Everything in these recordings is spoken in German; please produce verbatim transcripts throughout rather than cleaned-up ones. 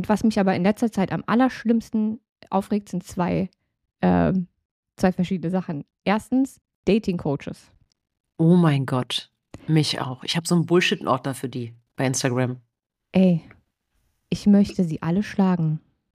Und was mich aber in letzter Zeit am allerschlimmsten aufregt, sind zwei, ähm, zwei verschiedene Sachen. Erstens, Dating-Coaches. Oh mein Gott, mich auch. Ich habe so einen Bullshit-Ordner für die bei Instagram. Ey, ich möchte sie alle schlagen.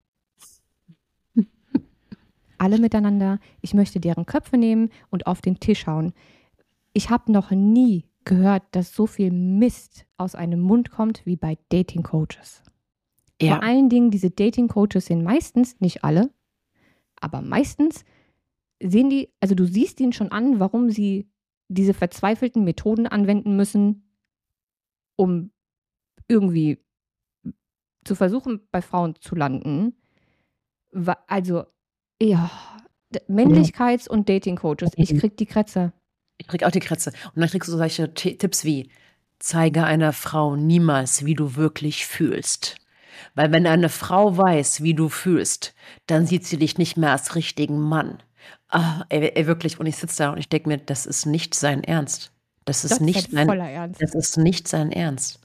Alle miteinander. Ich möchte deren Köpfe nehmen und auf den Tisch hauen. Ich habe noch nie gehört, dass so viel Mist aus einem Mund kommt wie bei Dating-Coaches. Ja. Vor allen Dingen, diese Dating-Coaches sind meistens, nicht alle, aber meistens sehen die, also du siehst ihnen schon an, warum sie diese verzweifelten Methoden anwenden müssen, um irgendwie zu versuchen, bei Frauen zu landen. Also, ja, Männlichkeits- und Dating-Coaches, ich krieg die Krätze. Ich krieg auch die Krätze. Und dann kriegst du solche T- Tipps wie, zeige einer Frau niemals, wie du wirklich fühlst. Weil wenn eine Frau weiß, wie du fühlst, dann sieht sie dich nicht mehr als richtigen Mann. Ah, ey, ey, wirklich. Und ich sitze da und ich denke mir, das ist nicht sein Ernst. Das ist Das ist nicht halt sein, voller Ernst. das ist nicht sein Ernst.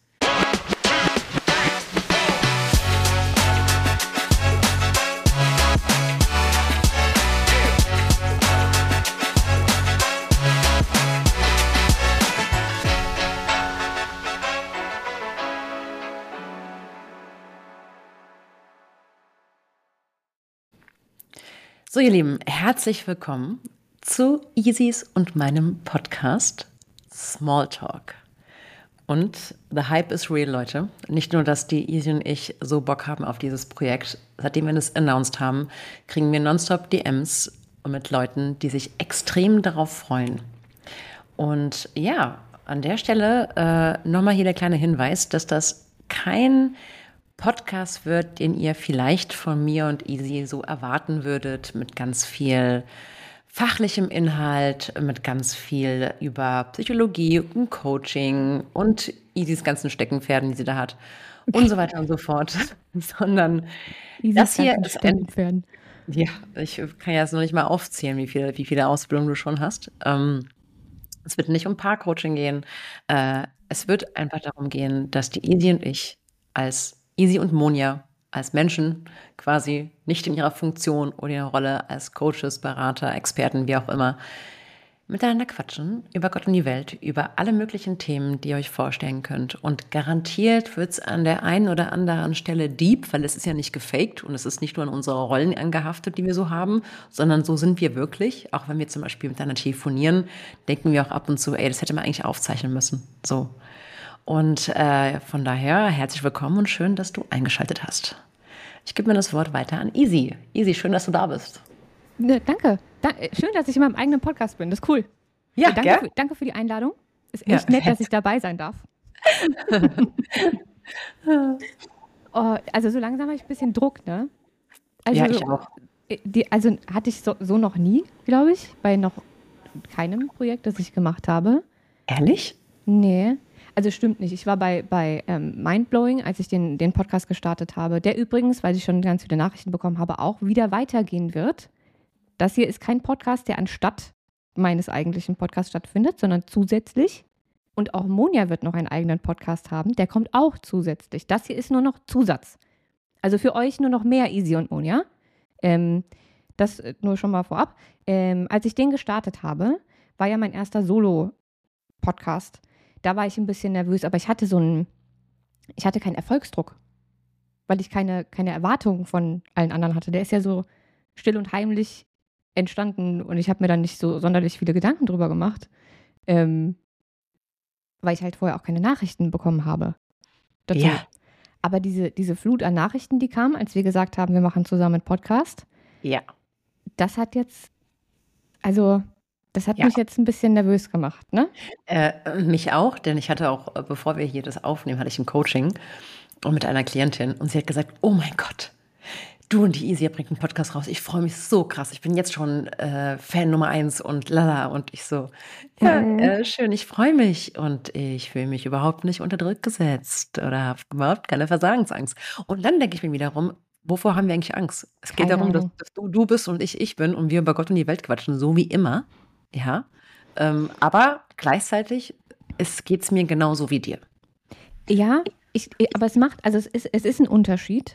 So, ihr Lieben, herzlich willkommen zu Isis und meinem Podcast Smalltalk. Und the hype is real, Leute. Nicht nur, dass die Isi und ich so Bock haben auf dieses Projekt. Seitdem wir das announced haben, kriegen wir nonstop D Ms mit Leuten, die sich extrem darauf freuen. Und ja, an der Stelle äh, nochmal hier der kleine Hinweis, dass das kein Podcast wird, den ihr vielleicht von mir und Isi so erwarten würdet, mit ganz viel fachlichem Inhalt, mit ganz viel über Psychologie und Coaching und Isis ganzen Steckenpferden, die sie da hat und so weiter und so fort, sondern Isis das hier ganzen ist ein, Steckenpferden. ja, ich kann ja jetzt noch nicht mal aufzählen, wie viele, wie viele Ausbildungen du schon hast. Ähm, es wird nicht um Paarcoaching gehen. Äh, es wird einfach darum gehen, dass die Isi und ich als Isi und Monja als Menschen quasi nicht in ihrer Funktion oder ihrer Rolle als Coaches, Berater, Experten, wie auch immer, miteinander quatschen über Gott und die Welt, über alle möglichen Themen, die ihr euch vorstellen könnt. Und garantiert wird es an der einen oder anderen Stelle deep, weil es ist ja nicht gefaked und es ist nicht nur an unsere Rollen angehaftet, die wir so haben, sondern so sind wir wirklich. Auch wenn wir zum Beispiel miteinander telefonieren, denken wir auch ab und zu, ey, das hätte man eigentlich aufzeichnen müssen. So. Und äh, von daher herzlich willkommen und schön, dass du eingeschaltet hast. Ich gebe mir das Wort weiter an Isi. Isi, schön, dass du da bist. Ne, danke. Da, schön, dass ich in meinem eigenen Podcast bin. Das ist cool. Ja, danke, gell? für, danke für die Einladung. Ist Ja, echt nett, fett. dass ich dabei sein darf. Oh, also so langsam habe ich ein bisschen Druck, ne? Also, Ja, ich auch. Die, also hatte ich so, so noch nie, glaube ich, bei noch keinem Projekt, das ich gemacht habe. Ehrlich? Nee. Also stimmt nicht. Ich war bei, bei ähm, Mindblowing, als ich den, den Podcast gestartet habe, der übrigens, weil ich schon ganz viele Nachrichten bekommen habe, auch wieder weitergehen wird. Das hier ist kein Podcast, der anstatt meines eigentlichen Podcasts stattfindet, sondern zusätzlich. Und auch Monja wird noch einen eigenen Podcast haben, der kommt auch zusätzlich. Das hier ist nur noch Zusatz. Also für euch nur noch mehr Isi und Monja. Ähm, das nur schon mal vorab. Ähm, als ich den gestartet habe, war ja mein erster Solo-Podcast. Da war ich ein bisschen nervös, aber ich hatte so einen, ich hatte keinen Erfolgsdruck, weil ich keine, keine Erwartungen von allen anderen hatte. Der ist ja so still und heimlich entstanden und ich habe mir dann nicht so sonderlich viele Gedanken drüber gemacht, ähm, weil ich halt vorher auch keine Nachrichten bekommen habe dazu. Ja. Aber diese, diese Flut an Nachrichten, die kam, als wir gesagt haben, wir machen zusammen einen Podcast, Ja. das hat jetzt, also das hat Ja. mich jetzt ein bisschen nervös gemacht, ne? Äh, mich auch, denn ich hatte auch, äh, bevor wir hier das aufnehmen, hatte ich ein Coaching und mit einer Klientin und sie hat gesagt, oh mein Gott, du und die Isi, ihr bringt einen Podcast raus. Ich freue mich so krass. Ich bin jetzt schon äh, Fan Nummer eins und lala. Und ich so, ja, Mhm. äh, schön, ich freue mich. Und ich fühle mich überhaupt nicht unter Druck gesetzt oder habe überhaupt keine Versagensangst. Und dann denke ich mir wiederum, wovor haben wir eigentlich Angst? Es geht Keine darum, dass, Ahnung. dass du du bist und ich ich bin und wir über Gott und die Welt quatschen, so wie immer. Ja, ähm, aber gleichzeitig geht es mir genauso wie dir. Ja, ich, aber es macht, also es ist, es ist ein Unterschied,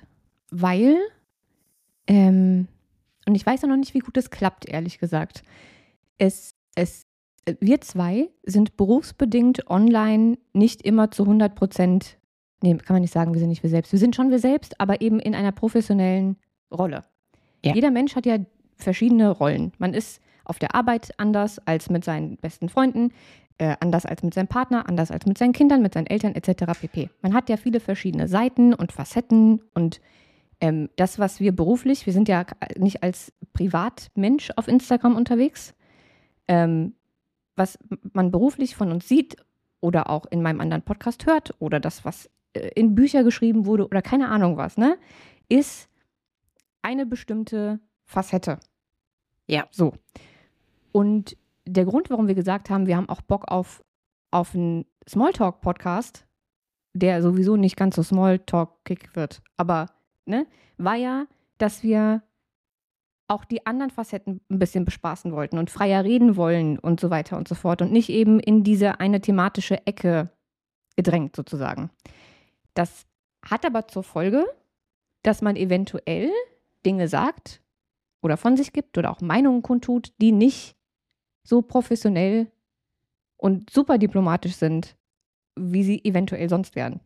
weil, ähm, und ich weiß auch noch nicht, wie gut das klappt, ehrlich gesagt. Es, es, wir zwei sind berufsbedingt online nicht immer zu hundert Prozent, nee, kann man nicht sagen, wir sind nicht wir selbst. Wir sind schon wir selbst, aber eben in einer professionellen Rolle. Ja. Jeder Mensch hat ja verschiedene Rollen. Man ist auf der Arbeit anders als mit seinen besten Freunden, äh, anders als mit seinem Partner, anders als mit seinen Kindern, mit seinen Eltern et cetera pp. Man hat ja viele verschiedene Seiten und Facetten und ähm, das, was wir beruflich, wir sind ja nicht als Privatmensch auf Instagram unterwegs, ähm, was man beruflich von uns sieht oder auch in meinem anderen Podcast hört oder das, was äh, in Bücher geschrieben wurde oder keine Ahnung was, ne, ist eine bestimmte Facette. Ja. So. Und der Grund, warum wir gesagt haben, wir haben auch Bock auf, auf einen Smalltalk-Podcast, der sowieso nicht ganz so Smalltalk-kick wird, aber ne, war ja, dass wir auch die anderen Facetten ein bisschen bespaßen wollten und freier reden wollen und so weiter und so fort und nicht eben in diese eine thematische Ecke gedrängt sozusagen. Das hat aber zur Folge, dass man eventuell Dinge sagt oder von sich gibt oder auch Meinungen kundtut, die nicht so professionell und super diplomatisch sind, wie sie eventuell sonst wären.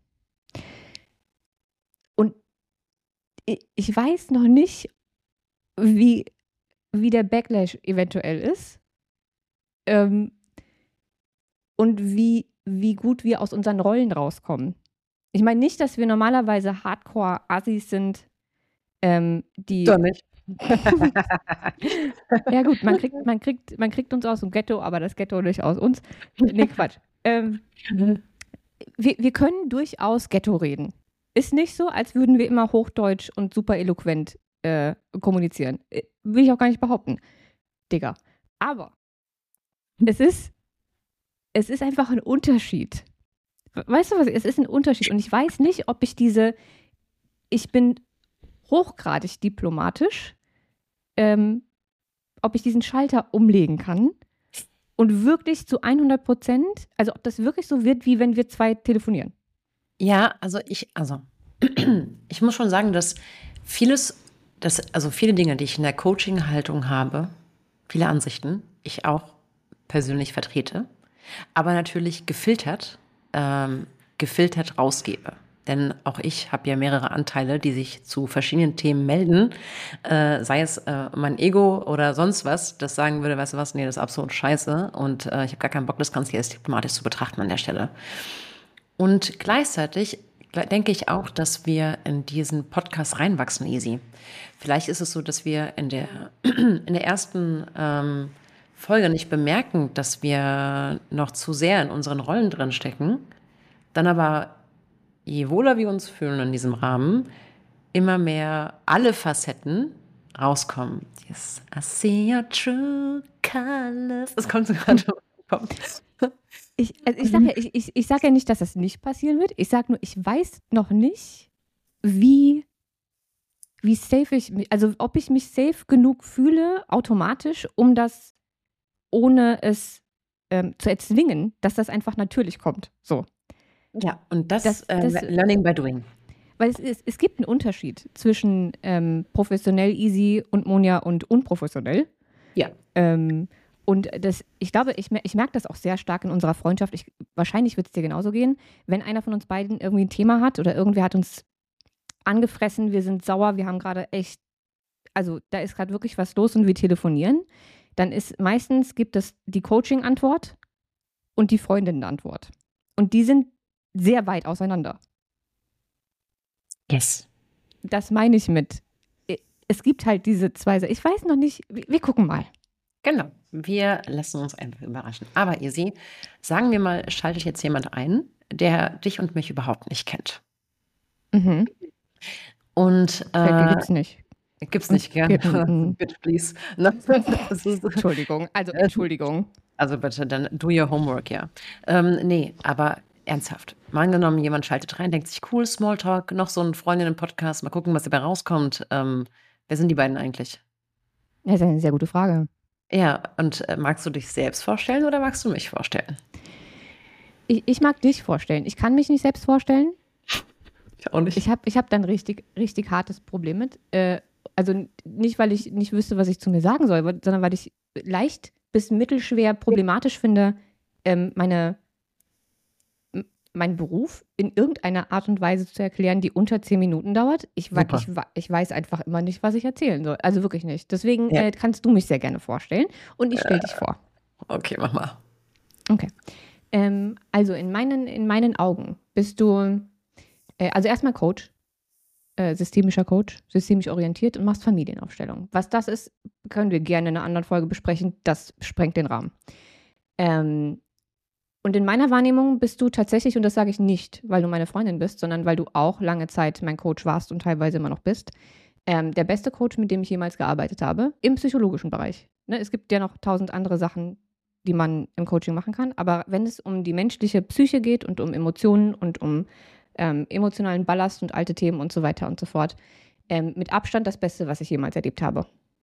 Und ich weiß noch nicht, wie, wie der Backlash eventuell ist ähm, und wie, wie gut wir aus unseren Rollen rauskommen. Ich meine nicht, dass wir normalerweise Hardcore-Assis sind, ähm, die... Doch nicht. Ja gut, man kriegt, man, kriegt, man kriegt uns aus dem Ghetto, aber das Ghetto nicht aus uns. Nee, Quatsch. Ähm, wir, wir können durchaus Ghetto reden. Ist nicht so, als würden wir immer Hochdeutsch und super eloquent äh, kommunizieren. Will ich auch gar nicht behaupten. Digga. Aber es ist, es ist einfach ein Unterschied. Weißt du was? Es ist ein Unterschied. Und ich weiß nicht, ob ich diese, ich bin hochgradig diplomatisch, ähm, ob ich diesen Schalter umlegen kann und wirklich zu hundert Prozent, also ob das wirklich so wird, wie wenn wir zwei telefonieren. Ja, also ich, also ich muss schon sagen, dass vieles, dass, also viele Dinge, die ich in der Coaching-Haltung habe, viele Ansichten, ich auch persönlich vertrete, aber natürlich gefiltert, ähm, gefiltert rausgebe. Denn auch ich habe ja mehrere Anteile, die sich zu verschiedenen Themen melden, äh, sei es äh, mein Ego oder sonst was, das sagen würde, weißt du was, nee, das ist absolut scheiße und äh, ich habe gar keinen Bock, das Ganze jetzt diplomatisch zu betrachten an der Stelle. Und gleichzeitig denke ich auch, dass wir in diesen Podcast reinwachsen, easy. Vielleicht ist es so, dass wir in der, in der ersten ähm, Folge nicht bemerken, dass wir noch zu sehr in unseren Rollen drin stecken, dann aber je wohler wir uns fühlen in diesem Rahmen, immer mehr alle Facetten rauskommen. Yes, I see your true colors. Das kommt so gerade. Ich, also ich sage ja, ich, ich, ich sag ja nicht, dass das nicht passieren wird. Ich sage nur, ich weiß noch nicht, wie, wie safe ich mich, also ob ich mich safe genug fühle, automatisch, um das, ohne es ähm, zu erzwingen, dass das einfach natürlich kommt. So. Ja, und das, Das- äh, das- Learning by Doing. Weil es, ist, es gibt einen Unterschied zwischen ähm, professionell easy und Monja und unprofessionell. Ja. Ähm, und das, ich glaube, ich, mer- ich merke das auch sehr stark in unserer Freundschaft. Ich, wahrscheinlich wird es dir genauso gehen. Wenn einer von uns beiden irgendwie ein Thema hat oder irgendwer hat uns angefressen, wir sind sauer, wir haben gerade echt, also da ist gerade wirklich was los und wir telefonieren, dann ist meistens gibt es die Coaching-Antwort und die Freundinnen-Antwort. Und die sind sehr weit auseinander. Yes. Das meine ich mit. Es gibt halt diese zwei Seiten. Ich weiß noch nicht, wir, wir gucken mal. Genau. Wir lassen uns einfach überraschen. Aber Isi, sagen wir mal, schaltet jetzt jemand ein, der dich und mich überhaupt nicht kennt. Mhm. Und Äh, äh, gibt's nicht. gibt's nicht, gell? Geht- mm. Bitte, please. Ne? Das ist- Entschuldigung, also Entschuldigung. Also bitte, dann do your homework, ja. Ähm, nee, aber ernsthaft. Mal angenommen, jemand schaltet rein, denkt sich, cool, Smalltalk, noch so ein Freundinnen-Podcast, mal gucken, was dabei rauskommt. Ähm, wer sind die beiden eigentlich? Das ist eine sehr gute Frage. Ja, und äh, magst du dich selbst vorstellen oder magst du mich vorstellen? Ich, ich mag dich vorstellen. Ich kann mich nicht selbst vorstellen. Ich auch nicht. Ich habe ich hab da ein richtig, richtig hartes Problem mit. Äh, also nicht, weil ich nicht wüsste, was ich zu mir sagen soll, sondern weil ich leicht bis mittelschwer problematisch finde, ähm, meine, m- meinen Beruf in irgendeiner Art und Weise zu erklären, die unter zehn Minuten dauert. Ich, wa- Super. ich, wa- ich weiß einfach immer nicht, was ich erzählen soll. Also wirklich nicht. Deswegen Ja. äh, kannst du mich sehr gerne vorstellen und ich stelle dich vor. Okay, mach mal. Okay. Ähm, also in meinen, in meinen Augen bist du, äh, also erstmal Coach, äh, systemischer Coach, systemisch orientiert und machst Familienaufstellung. Was das ist, können wir gerne in einer anderen Folge besprechen. Das sprengt den Rahmen. Ähm, und in meiner Wahrnehmung bist du tatsächlich, und das sage ich nicht, weil du meine Freundin bist, sondern weil du auch lange Zeit mein Coach warst und teilweise immer noch bist, ähm, der beste Coach, mit dem ich jemals gearbeitet habe, im psychologischen Bereich. Ne, es gibt ja noch tausend andere Sachen, die man im Coaching machen kann, aber wenn es um die menschliche Psyche geht und um Emotionen und um ähm, emotionalen Ballast und alte Themen und so weiter und so fort, ähm, mit Abstand das Beste, was ich jemals erlebt habe.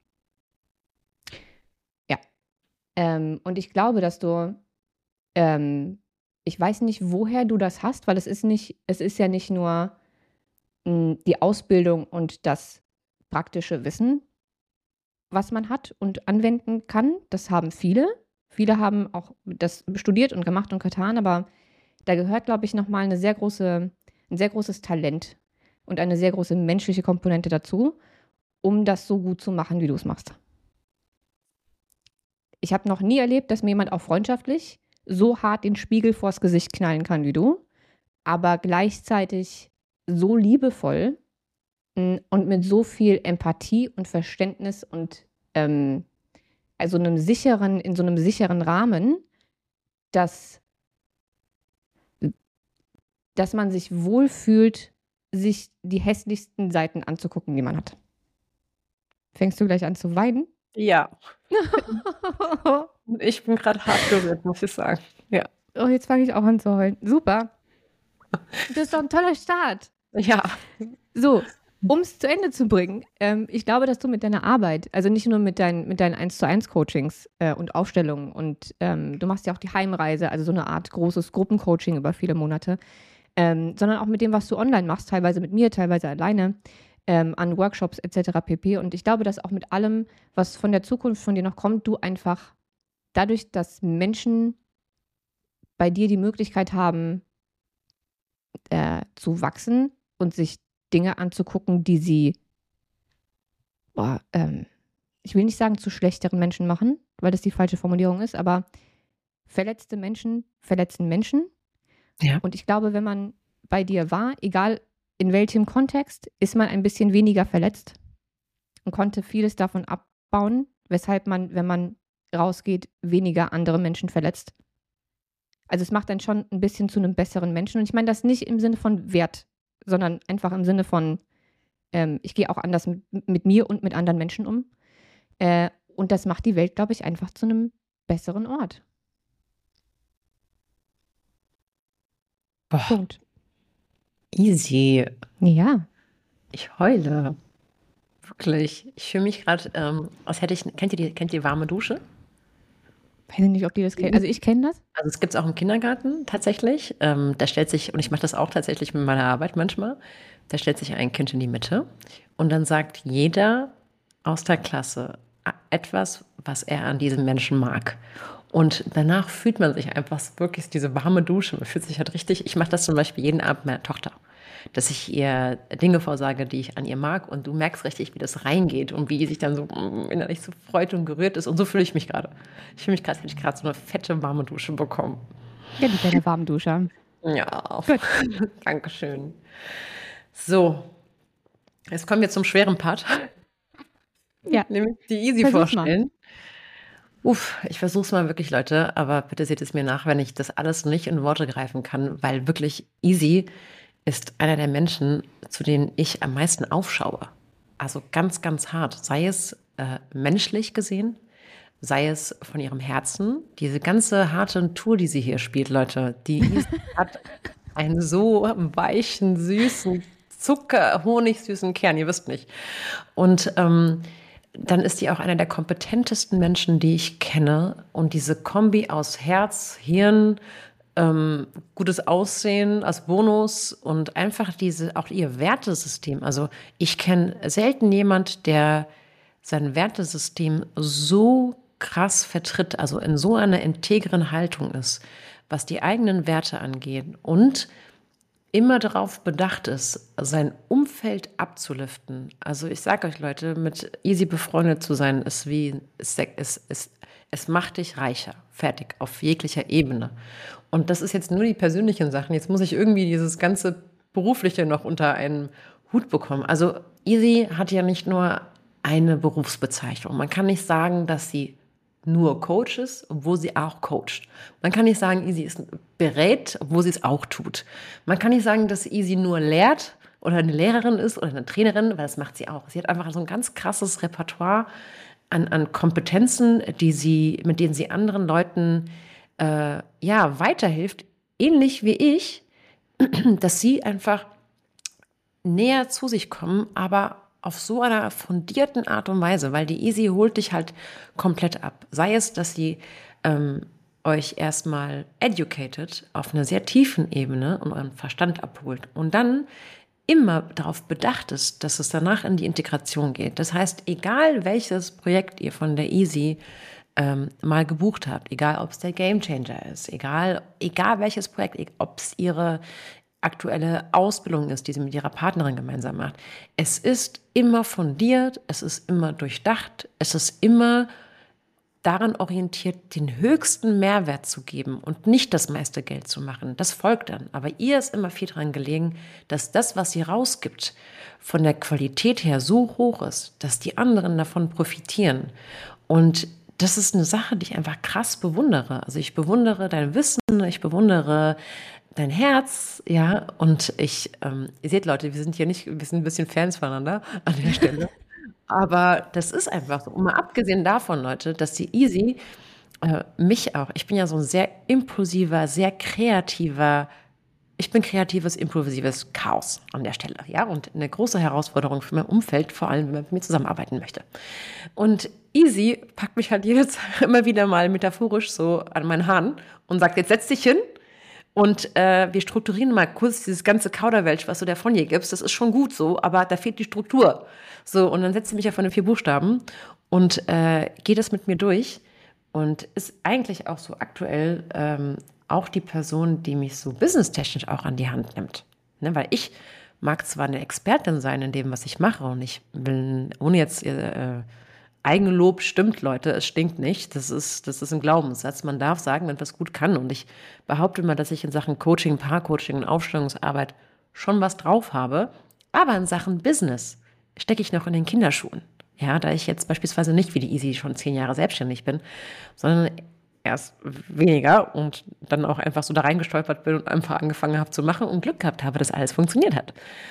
Ja. Ähm, und ich glaube, dass du ähm, ich weiß nicht, woher du das hast, weil es ist nicht, es ist ja nicht nur mh, die Ausbildung und das praktische Wissen, was man hat und anwenden kann. Das haben viele. Viele haben auch das studiert und gemacht und getan, aber da gehört, glaube ich, nochmal eine sehr große, ein sehr großes Talent und eine sehr große menschliche Komponente dazu, um das so gut zu machen, wie du es machst. Ich habe noch nie erlebt, dass mir jemand auch freundschaftlich so hart den Spiegel vors Gesicht knallen kann wie du, aber gleichzeitig so liebevoll mh, und mit so viel Empathie und Verständnis und ähm, also einem sicheren, in so einem sicheren Rahmen, dass, dass man sich wohlfühlt, sich die hässlichsten Seiten anzugucken, die man hat. Fängst du gleich an zu weinen? Ja. Ich bin gerade hart gerührt, muss ich sagen. Ja. Oh, jetzt fange ich auch an zu heulen. Super. Das ist doch ein toller Start. Ja. So, um es zu Ende zu bringen, ähm, ich glaube, dass du mit deiner Arbeit, also nicht nur mit, dein, mit deinen eins zu eins Coachings äh, und Aufstellungen und ähm, du machst ja auch die Heimreise, also so eine Art großes Gruppencoaching über viele Monate, ähm, sondern auch mit dem, was du online machst, teilweise mit mir, teilweise alleine, ähm, an Workshops et cetera pp. Und ich glaube, dass auch mit allem, was von der Zukunft von dir noch kommt, du einfach dadurch, dass Menschen bei dir die Möglichkeit haben, äh, zu wachsen und sich Dinge anzugucken, die sie, boah, ähm, ich will nicht sagen zu schlechteren Menschen machen, weil das die falsche Formulierung ist, aber verletzte Menschen verletzen Menschen. Ja. Und ich glaube, wenn man bei dir war, egal in welchem Kontext, ist man ein bisschen weniger verletzt und konnte vieles davon abbauen, weshalb man, wenn man rausgeht, weniger andere Menschen verletzt. Also es macht einen schon ein bisschen zu einem besseren Menschen. Und ich meine das nicht im Sinne von Wert, sondern einfach im Sinne von, ähm, ich gehe auch anders mit, mit mir und mit anderen Menschen um. Äh, und das macht die Welt, glaube ich, einfach zu einem besseren Ort. Boah, Punkt. easy. Ja. Ich heule. Wirklich. Ich fühle mich gerade, ähm, als hätte ich. Kennt ihr die, kennt ihr die warme Dusche? Weiß ich nicht, ob die das kennen. Also ich kenne das. Also es gibt es auch im Kindergarten tatsächlich. Ähm, da stellt sich, und ich mache das auch tatsächlich mit meiner Arbeit manchmal, da stellt sich ein Kind in die Mitte und dann sagt jeder aus der Klasse etwas, was er an diesem Menschen mag. Und danach fühlt man sich einfach wirklich diese warme Dusche. Man fühlt sich halt richtig, ich mache das zum Beispiel jeden Abend mit meiner Tochter, dass ich ihr Dinge vorsage, die ich an ihr mag und du merkst richtig, wie das reingeht und wie die sich dann so mm, innerlich so freut und gerührt ist und so fühle ich mich gerade. Ich fühle mich gerade, hätte ich gerade so eine fette warme Dusche bekommen. Ja, die kleine Warmdusche. Ja, Gut. Dankeschön. So, jetzt kommen wir zum schweren Part. Ja. Nämlich die Easy Versuch's mal. vorstellen. Uff, ich versuche es mal wirklich, Leute, aber bitte seht es mir nach, wenn ich das alles nicht in Worte greifen kann, weil wirklich Easy ist einer der Menschen, zu denen ich am meisten aufschaue. Also ganz, ganz hart. Sei es äh, menschlich gesehen, sei es von ihrem Herzen. Diese ganze harte Tour, die sie hier spielt, Leute, die Easy hat einen so weichen, süßen, Zucker, honigsüßen Kern, ihr wisst nicht. Und ähm, dann ist die auch einer der kompetentesten Menschen, die ich kenne. Und diese Kombi aus Herz, Hirn, ähm, gutes Aussehen als Bonus und einfach diese, auch ihr Wertesystem. Also ich kenne selten jemand, der sein Wertesystem so krass vertritt, also in so einer integren Haltung ist, was die eigenen Werte angeht und immer darauf bedacht ist, sein Umfeld abzuliften. Also ich sage euch Leute, mit Easy befreundet zu sein, ist wie, ist, ist, ist, es macht dich reicher. Fertig, auf jeglicher Ebene. Und das ist jetzt nur die persönlichen Sachen. Jetzt muss ich irgendwie dieses ganze Berufliche noch unter einen Hut bekommen. Also Easy hat ja nicht nur eine Berufsbezeichnung. Man kann nicht sagen, dass sie nur Coach ist, obwohl sie auch coacht. Man kann nicht sagen, Easy ist berät, obwohl sie es auch tut. Man kann nicht sagen, dass Easy nur lehrt oder eine Lehrerin ist oder eine Trainerin, weil das macht sie auch. Sie hat einfach so ein ganz krasses Repertoire an, an Kompetenzen, die sie, mit denen sie anderen Leuten äh, ja, weiterhilft, ähnlich wie ich, dass sie einfach näher zu sich kommen, aber auf so einer fundierten Art und Weise, weil die Easy holt dich halt komplett ab. Sei es, dass sie ähm, euch erstmal educated auf einer sehr tiefen Ebene und euren Verstand abholt und dann immer darauf bedacht ist, dass es danach in die Integration geht. Das heißt, egal welches Projekt ihr von der Easy ähm, mal gebucht habt, egal ob es der Gamechanger ist, egal, egal welches Projekt, ob es ihre aktuelle Ausbildung ist, die sie mit ihrer Partnerin gemeinsam macht. Es ist immer fundiert, es ist immer durchdacht, es ist immer daran orientiert, den höchsten Mehrwert zu geben und nicht das meiste Geld zu machen. Das folgt dann. Aber ihr ist immer viel daran gelegen, dass das, was sie rausgibt, von der Qualität her so hoch ist, dass die anderen davon profitieren. Und das ist eine Sache, die ich einfach krass bewundere. Also ich bewundere dein Wissen, ich bewundere dein Herz, ja, und ich, ähm, ihr seht Leute, wir sind hier nicht, wir sind ein bisschen Fans voneinander an der Stelle, aber das ist einfach so. Und mal abgesehen davon, Leute, dass die Easy äh, mich auch, ich bin ja so ein sehr impulsiver, sehr kreativer, ich bin kreatives, impulsives Chaos an der Stelle, ja, und eine große Herausforderung für mein Umfeld, vor allem, wenn man mit mir zusammenarbeiten möchte. Und Easy packt mich halt jedes immer wieder mal metaphorisch so an meinen Haaren und sagt, jetzt setz dich hin. Und äh, wir strukturieren mal kurz dieses ganze Kauderwelsch, was du der von hier gibst. Das ist schon gut so, aber da fehlt die Struktur. So, und dann setzt sie mich ja von den vier Buchstaben und äh, geht das mit mir durch und ist eigentlich auch so aktuell ähm, auch die Person, die mich so businesstechnisch auch an die Hand nimmt. Ne, weil ich mag zwar eine Expertin sein in dem, was ich mache und ich will, ohne jetzt äh, Eigenlob stimmt, Leute, es stinkt nicht. Das ist, das ist ein Glaubenssatz. Man darf sagen, wenn man was gut kann. Und ich behaupte mal, dass ich in Sachen Coaching, Paarcoaching und Aufstellungsarbeit schon was drauf habe. Aber in Sachen Business stecke ich noch in den Kinderschuhen. Ja, da ich jetzt beispielsweise nicht wie die Easy schon zehn Jahre selbstständig bin, sondern erst weniger und dann auch einfach so da reingestolpert bin und einfach angefangen habe zu machen und Glück gehabt habe, dass alles funktioniert hat.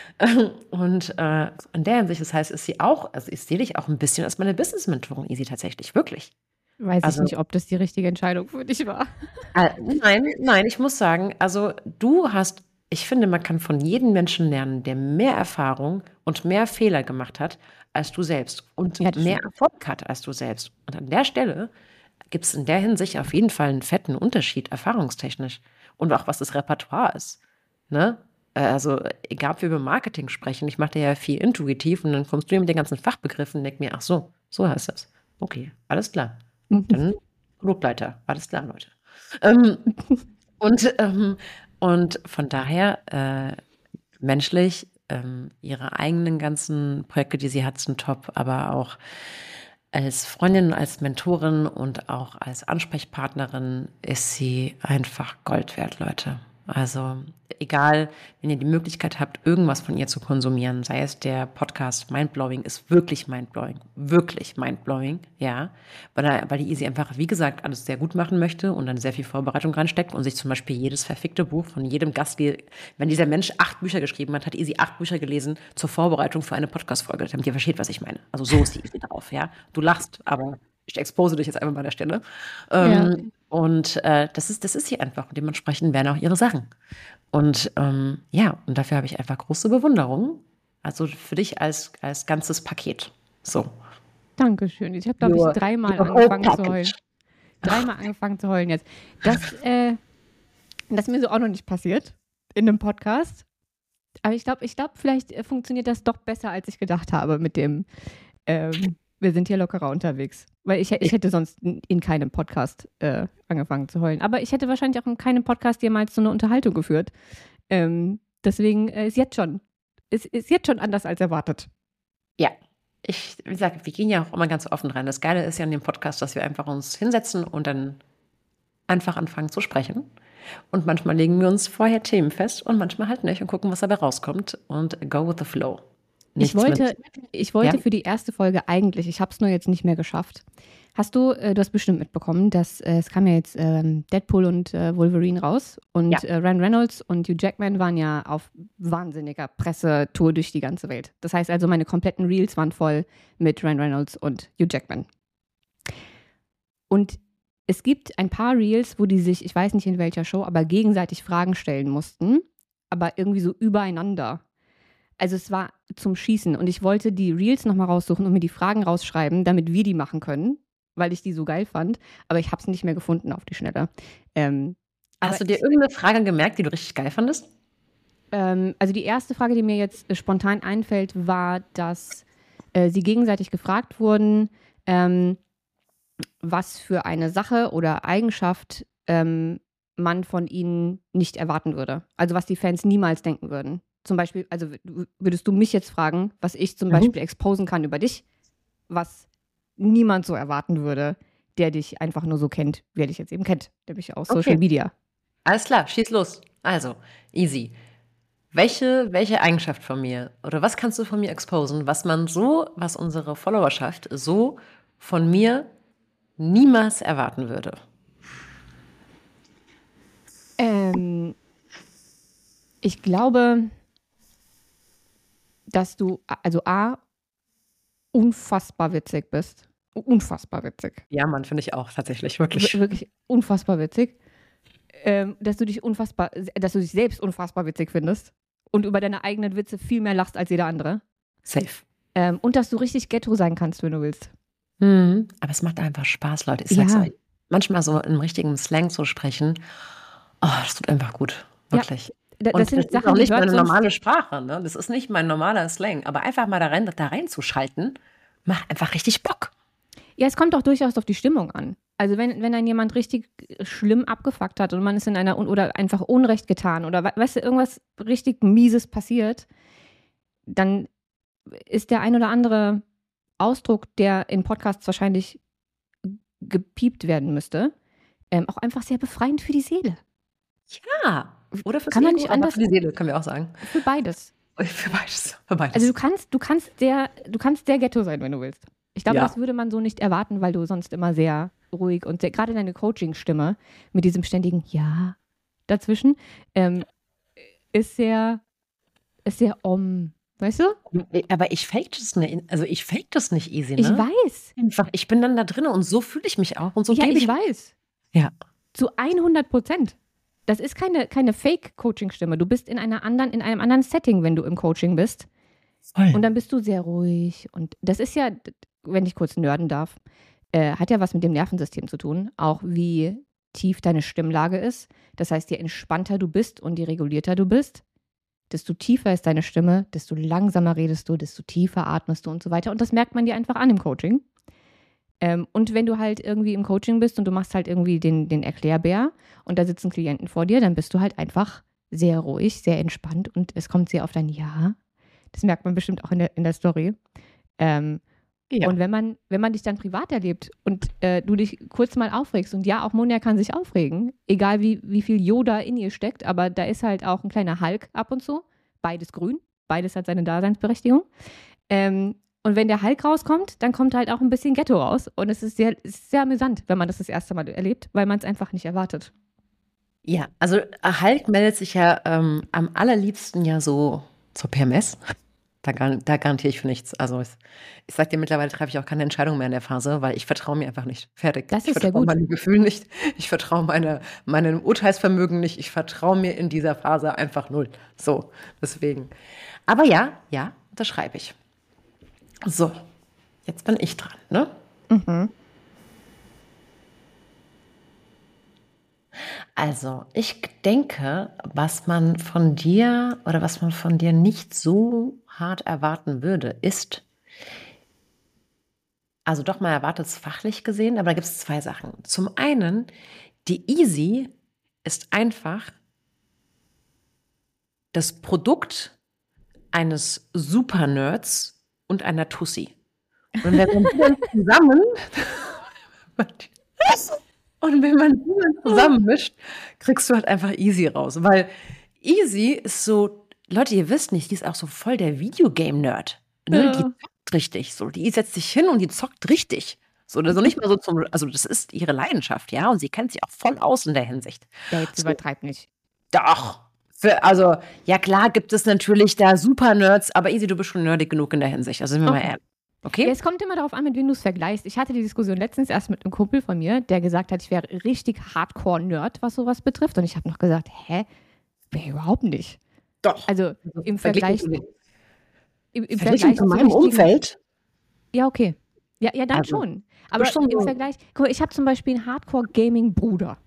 Und äh, in der Hinsicht, das heißt, ist sie auch, also ich sehe dich auch ein bisschen als meine Business-Mentorin, Easy, tatsächlich, wirklich. Weiß Also, ich nicht, ob das die richtige Entscheidung für dich war. Äh, nein, nein, ich muss sagen, also du hast, ich finde, man kann von jedem Menschen lernen, der mehr Erfahrung und mehr Fehler gemacht hat als du selbst und Ja, das mehr stimmt. Erfolg hat als du selbst. Und an der Stelle gibt es in der Hinsicht auf jeden Fall einen fetten Unterschied, erfahrungstechnisch. Und auch was das Repertoire ist. Ne? Äh, Also, egal ob wir über Marketing sprechen, ich mache da ja viel intuitiv und dann kommst du hier mit den ganzen Fachbegriffen und denk mir, ach so, so heißt das. Okay, alles klar. Dann Produktleiter, alles klar, Leute. Ähm, und, ähm, und von daher, äh, menschlich, ähm, ihre eigenen ganzen Projekte, die sie hat, sind top, aber auch als Freundin, als Mentorin und auch als Ansprechpartnerin ist sie einfach Gold wert, Leute. Also egal, wenn ihr die Möglichkeit habt, irgendwas von ihr zu konsumieren, sei es der Podcast Mindblowing, ist wirklich mindblowing, wirklich mindblowing, ja, weil, er, weil die Easy einfach, wie gesagt, alles sehr gut machen möchte und dann sehr viel Vorbereitung reinsteckt und sich zum Beispiel jedes verfickte Buch von jedem Gast, wenn dieser Mensch acht Bücher geschrieben hat, hat Easy acht Bücher gelesen zur Vorbereitung für eine Podcast-Folge, damit ihr versteht, was ich meine. Also so ist die Easy drauf, ja. Du lachst, aber ich expose dich jetzt einfach mal an der Stelle. Ähm, Ja. Und äh, das ist, das ist hier einfach. Und dementsprechend werden auch ihre Sachen. Und ähm, ja, und dafür habe ich einfach große Bewunderung. Also für dich als, als ganzes Paket. So. Dankeschön. Ich habe, glaube ich, Your- dreimal your whole angefangen zu package. heulen. Dreimal angefangen zu heulen jetzt. Das, äh, Das ist mir so auch noch nicht passiert in einem Podcast. Aber ich glaube, ich glaube, vielleicht äh, funktioniert das doch besser, als ich gedacht habe mit dem, ähm, wir sind hier lockerer unterwegs. Weil ich, ich hätte sonst in, in keinem Podcast äh, angefangen zu heulen. Aber ich hätte wahrscheinlich auch in keinem Podcast jemals so eine Unterhaltung geführt. Ähm, deswegen äh, ist jetzt schon, ist, ist jetzt schon anders als erwartet. Ja, ich, wie gesagt, wir gehen ja auch immer ganz offen rein. Das Geile ist ja an dem Podcast, dass wir einfach uns hinsetzen und dann einfach anfangen zu sprechen. Und manchmal legen wir uns vorher Themen fest und manchmal halt nicht und gucken, was dabei rauskommt und go with the flow. Ich Nichts wollte, mit, ich wollte Ja? für die erste Folge eigentlich, ich habe es nur jetzt nicht mehr geschafft. Hast du, äh, du hast bestimmt mitbekommen, dass äh, es kam ja jetzt ähm, Deadpool und äh, Wolverine raus und Ja. äh, Ryan Reynolds und Hugh Jackman waren ja auf wahnsinniger Pressetour durch die ganze Welt. Das heißt also, meine kompletten Reels waren voll mit Ryan Reynolds und Hugh Jackman. Und es gibt ein paar Reels, wo die sich, ich weiß nicht in welcher Show, aber gegenseitig Fragen stellen mussten, aber irgendwie so übereinander. Also es war zum Schießen und ich wollte die Reels nochmal raussuchen und mir die Fragen rausschreiben, damit wir die machen können, weil ich die so geil fand, aber ich habe es nicht mehr gefunden auf die Schnelle. Ähm, Hast du aber dir ich, irgendeine Frage gemerkt, die du richtig geil fandest? ähm, also die erste Frage, die mir jetzt äh, spontan einfällt, war, dass äh, sie gegenseitig gefragt wurden, ähm, was für eine Sache oder Eigenschaft ähm, man von ihnen nicht erwarten würde. Also was die Fans niemals denken würden. Zum Beispiel, also w- würdest du mich jetzt fragen, was ich zum Mhm. Beispiel exposen kann über dich, was niemand so erwarten würde, der dich einfach nur so kennt, wie er dich jetzt eben kennt, nämlich aus Okay. Social Media. Alles klar, schieß los. Also, easy. Welche, welche Eigenschaft von mir oder was kannst du von mir exposen, was man so, was unsere Followerschaft so von mir niemals erwarten würde? Ähm, ich glaube, dass du, also A, unfassbar witzig bist. Unfassbar witzig. Ja, Mann, finde ich auch tatsächlich, Wir- wirklich. Wirklich unfassbar witzig. Ähm, dass du dich unfassbar, dass du dich selbst unfassbar witzig findest und über deine eigenen Witze viel mehr lachst als jeder andere. Safe. Ähm, und dass du richtig Ghetto sein kannst, wenn du willst. Mhm. Aber es macht einfach Spaß, Leute. Ich sag's Ja. euch. Manchmal so im richtigen Slang zu sprechen, oh, das tut einfach gut. Ja, Wirklich. Da- Und das sind das ist Sachen, auch die nicht hört meine sonst. normale Sprache, ne? Das ist nicht mein normaler Slang. Aber einfach mal da rein, da reinzuschalten, macht einfach richtig Bock. Ja, es kommt auch durchaus auf die Stimmung an. Also wenn, wenn einen jemand richtig schlimm abgefuckt hat und man ist in einer Un- oder einfach Unrecht getan oder we- weißt du, irgendwas richtig Mieses passiert, dann ist der ein oder andere Ausdruck, der in Podcasts wahrscheinlich gepiept werden müsste, ähm, auch einfach sehr befreiend für die Seele. Ja. Oder fürs Kann man Ego, nicht aber anders- für die Seele, können wir auch sagen. Für beides. Für beides. Für beides. Also du kannst, du kannst der, du kannst der Ghetto sein, wenn du willst. Ich glaube, Ja. das würde man so nicht erwarten, weil du sonst immer sehr ruhig und sehr, gerade deine Coaching-Stimme mit diesem ständigen Ja dazwischen ähm, ist sehr, ist sehr om, weißt du? aber ich fake das nicht. Also ich fake das nicht easy, ne? Ich weiß. Einfach, ich bin dann da drin und so fühle ich mich auch und so Ja, gebe ich ich. weiß. Ja. Zu hundert Prozent. Das ist keine, keine Fake-Coaching-Stimme. Du bist in einer anderen, in einem anderen Setting, wenn du im Coaching bist. Voll. Und dann bist du sehr ruhig. Und das ist ja, wenn ich kurz nerden darf, äh, hat ja was mit dem Nervensystem zu tun. Auch wie tief deine Stimmlage ist. Das heißt, je entspannter du bist und je regulierter du bist, desto tiefer ist deine Stimme, desto langsamer redest du, desto tiefer atmest du und so weiter. Und das merkt man dir einfach an im Coaching. Ähm, und wenn du halt irgendwie im Coaching bist und du machst halt irgendwie den, den Erklärbär und da sitzen Klienten vor dir, dann bist du halt einfach sehr ruhig, sehr entspannt und es kommt sehr auf dein Ja. Das merkt man bestimmt auch in der, in der Story. Ähm, Ja. Und wenn man, wenn man dich dann privat erlebt und äh, du dich kurz mal aufregst, und ja, auch Monja kann sich aufregen, egal wie, wie viel Yoda in ihr steckt, aber da ist halt auch ein kleiner Hulk ab und zu. Beides grün, beides hat seine Daseinsberechtigung. Ähm, und wenn der Hulk rauskommt, dann kommt halt auch ein bisschen Ghetto raus. Und es ist sehr, es ist sehr amüsant, wenn man das das erste Mal erlebt, weil man es einfach nicht erwartet. Ja, also Hulk meldet sich ja ähm, am allerliebsten ja so zur P M S. Da, gar, da garantiere ich für nichts. Also ich, ich sag dir, mittlerweile treffe ich auch keine Entscheidung mehr in der Phase, weil ich vertraue mir einfach nicht. Fertig. Das ich ist sehr vertraue gut. meinem Gefühl nicht. Ich vertraue meine, meinem Urteilsvermögen nicht. Ich vertraue mir in dieser Phase einfach null. So, deswegen. Aber ja, ja, das schreibe ich. So, jetzt bin ich dran, ne? Mhm. Also, ich denke, was man von dir oder was man von dir nicht so hart erwarten würde, ist, also doch, man erwartet es fachlich gesehen, aber da gibt es zwei Sachen. Zum einen, die Easy ist einfach das Produkt eines Super-Nerds und einer Tussi. Und wenn man die dann zusammen und wenn man die dann zusammenmischt, kriegst du halt einfach Easy raus. Weil Easy ist so, Leute, ihr wisst nicht, die ist auch so voll der Videogame-Nerd. Ne? Ja. Die zockt richtig. So, die setzt sich hin und die zockt richtig. So, also nicht mal so zum, also das ist ihre Leidenschaft, ja, und sie kennt sich auch voll aus in der Hinsicht. Ja, jetzt So, übertreib nicht. doch. Für, also, ja klar gibt es natürlich da Super-Nerds, aber Easy, du bist schon nerdig genug in der Hinsicht. Also sind wir mal Okay. ehrlich. Okay? Ja, es kommt immer darauf an, mit wem du es vergleichst. Ich hatte die Diskussion letztens erst mit einem Kumpel von mir, der gesagt hat, ich wäre richtig Hardcore-Nerd, was sowas betrifft. Und ich habe noch gesagt, hä? Wäre überhaupt nicht. Doch. Also im Vergleich, Verglichen zu- im, im Verglichen Vergleich zu meinem richtigen- Umfeld. Ja, okay. Ja, ja dann Also, schon. Aber bist schon im so- Vergleich, guck mal, ich habe zum Beispiel einen Hardcore-Gaming-Bruder.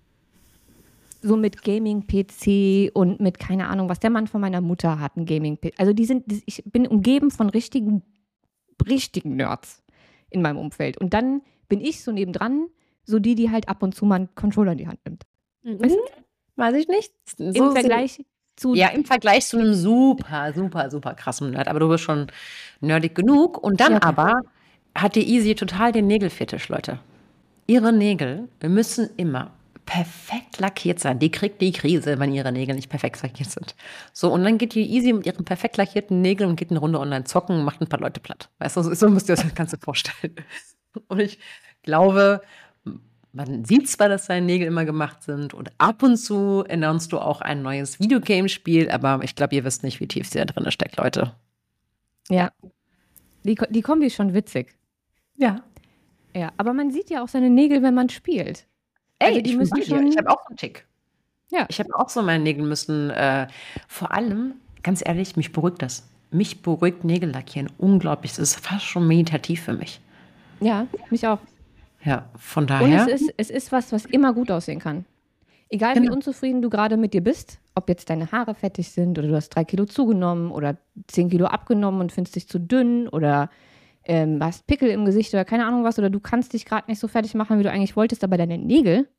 So mit Gaming-P C und mit keine Ahnung, was der Mann von meiner Mutter hat, ein Gaming-P C. Also die sind, ich bin umgeben von richtigen, richtigen Nerds in meinem Umfeld. Und dann bin ich so nebendran, so die, die halt ab und zu mal einen Controller in die Hand nimmt. Mhm. Weiß ich nicht. So Im Vergleich zu. Ja, im Vergleich zu einem super, super, super krassen Nerd. Aber du bist schon nerdig genug. Und dann Ja, okay. aber hat die Easy total den Nägelfetisch, Leute. Ihre Nägel müssen immer perfekt lackiert sein. Die kriegt die Krise, wenn ihre Nägel nicht perfekt lackiert sind. So, und dann geht die Easy mit ihren perfekt lackierten Nägeln und geht eine Runde online zocken und macht ein paar Leute platt. Weißt du, so, so müsst ihr euch das Ganze vorstellen. Und ich glaube, man sieht zwar, dass seine Nägel immer gemacht sind und ab und zu announcest du auch ein neues Videogame-Spiel, aber ich glaube, ihr wisst nicht, wie tief sie da drin steckt, Leute. Ja. Die, Ko- die Kombi ist schon witzig. Ja. Ja, aber man sieht ja auch seine Nägel, wenn man spielt. Ey, Also die ich, müssen bin bei dir. schon- Ich habe auch einen Tick. Ja. Ich habe auch so, meine Nägel müssen, äh, vor allem, ganz ehrlich, mich beruhigt das. Mich beruhigt Nägel lackieren unglaublich. Das ist fast schon meditativ für mich. Ja, mich auch. Ja, von Und daher. es ist, es ist was, was immer gut aussehen kann. Egal wie Genau. unzufrieden du gerade mit dir bist, ob jetzt deine Haare fettig sind oder du hast drei Kilo zugenommen oder zehn Kilo abgenommen und findest dich zu dünn oder ähm, hast Pickel im Gesicht oder keine Ahnung was oder du kannst dich gerade nicht so fertig machen, wie du eigentlich wolltest, aber deine Nägel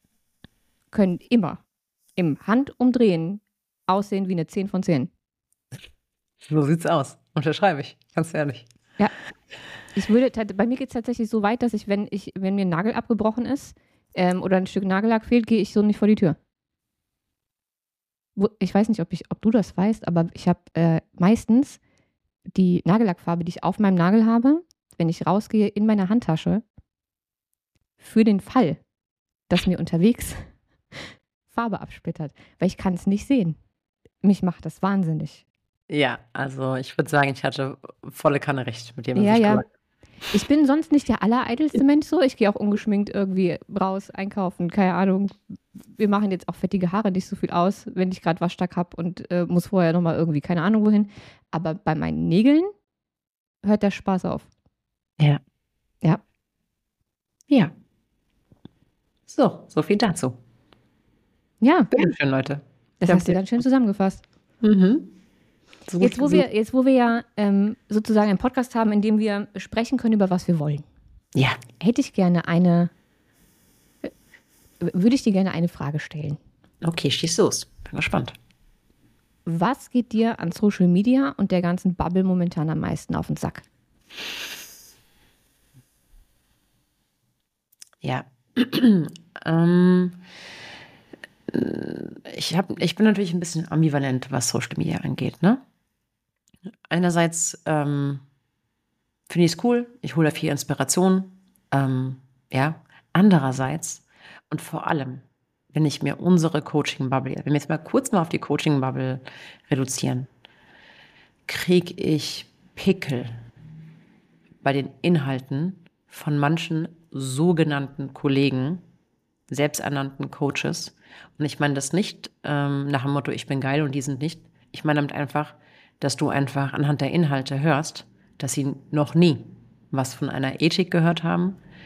können immer im Handumdrehen aussehen wie eine zehn von zehn. So sieht's aus. Unterschreibe ich, ganz ehrlich. Ja. Ich würde, tat- bei mir geht es tatsächlich so weit, dass ich, wenn ich, wenn mir ein Nagel abgebrochen ist ähm, oder ein Stück Nagellack fehlt, gehe ich so nicht vor die Tür. Wo, ich weiß nicht, ob, ich, ob du das weißt, aber ich habe äh, meistens die Nagellackfarbe, die ich auf meinem Nagel habe, wenn ich rausgehe, in meiner Handtasche, für den Fall, dass mir unterwegs Farbe absplittert. Weil ich kann es nicht sehen. Mich macht das wahnsinnig. Ja, also ich würde sagen, ich hatte volle Kanne recht mit dem, was Ja, ich ja. gesagt habe. Ich bin sonst nicht der allereitelste Mensch so. Ich gehe auch ungeschminkt irgendwie raus einkaufen. Keine Ahnung. Wir machen jetzt auch fettige Haare nicht so viel aus, wenn ich gerade Waschtag habe und äh, muss vorher nochmal irgendwie keine Ahnung wohin. Aber bei meinen Nägeln hört der Spaß auf. Ja. Ja. Ja. So, so viel dazu. Ja, Bitteschön, Leute. das Ich hast du hab- ganz schön zusammengefasst. Mhm. So Jetzt wo, gut- wir, jetzt, wo wir ja ähm, sozusagen einen Podcast haben, in dem wir sprechen können, über was wir wollen, Ja, hätte ich gerne eine, äh, würde ich dir gerne eine Frage stellen. okay, schieß los. Bin gespannt. Was geht dir an Social Media und der ganzen Bubble momentan am meisten auf den Sack? Ja. ähm, ich, hab, ich bin natürlich ein bisschen ambivalent, was Social Media angeht. Ne? Einerseits ähm, finde ich es cool, ich hole da viel Inspiration. Ähm, ja. Andererseits und vor allem, wenn ich mir unsere Coaching-Bubble, wenn wir jetzt mal kurz mal auf die Coaching-Bubble reduzieren, kriege ich Pickel bei den Inhalten von manchen sogenannten Kollegen, selbsternannten Coaches. Und ich meine das nicht ähm, nach dem Motto, ich bin geil und die sind nicht. Ich meine damit einfach, dass du einfach anhand der Inhalte hörst, dass sie noch nie was von einer Ethik gehört haben,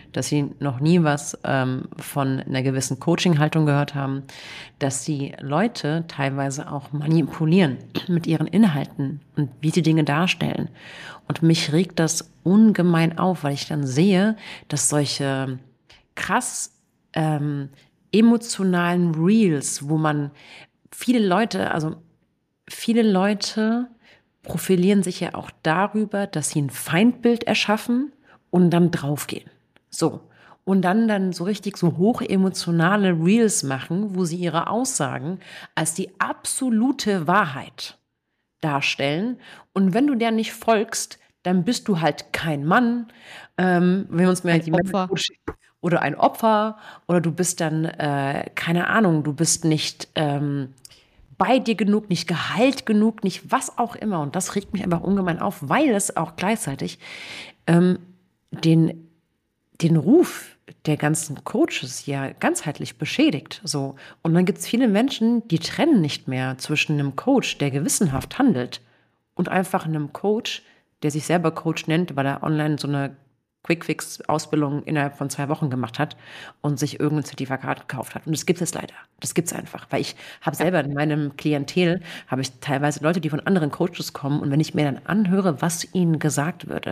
dass sie noch nie was ähm, von einer gewissen Coaching-Haltung gehört haben, dass sie Leute teilweise auch manipulieren mit ihren Inhalten und wie sie Dinge darstellen. Und mich regt das ungemein auf, weil ich dann sehe, dass solche krass ähm, emotionalen Reels, wo man viele Leute, also viele Leute profilieren sich ja auch darüber, dass sie ein Feindbild erschaffen und dann draufgehen. So. Und dann dann so richtig so hochemotionale Reels machen, wo sie ihre Aussagen als die absolute Wahrheit darstellen. Und wenn du der nicht folgst, dann bist du halt kein Mann. Ähm, wenn wir uns mal die Opfer. Oder ein Opfer. Oder du bist dann, äh, keine Ahnung, du bist nicht ähm, bei dir genug, nicht geheilt genug, nicht was auch immer. Und das regt mich einfach ungemein auf, weil es auch gleichzeitig ähm, den, den Ruf der ganzen Coaches ja ganzheitlich beschädigt. So. Und dann gibt es viele Menschen, die trennen nicht mehr zwischen einem Coach, der gewissenhaft handelt, und einfach einem Coach, der sich selber Coach nennt, weil er online so eine Quick-Fix-Ausbildung innerhalb von zwei Wochen gemacht hat und sich irgendein Zertifikat gekauft hat. Und das gibt es leider. Das gibt es einfach. Weil ich habe selber in meinem Klientel, habe ich teilweise Leute, die von anderen Coaches kommen, und wenn ich mir dann anhöre, was ihnen gesagt würde,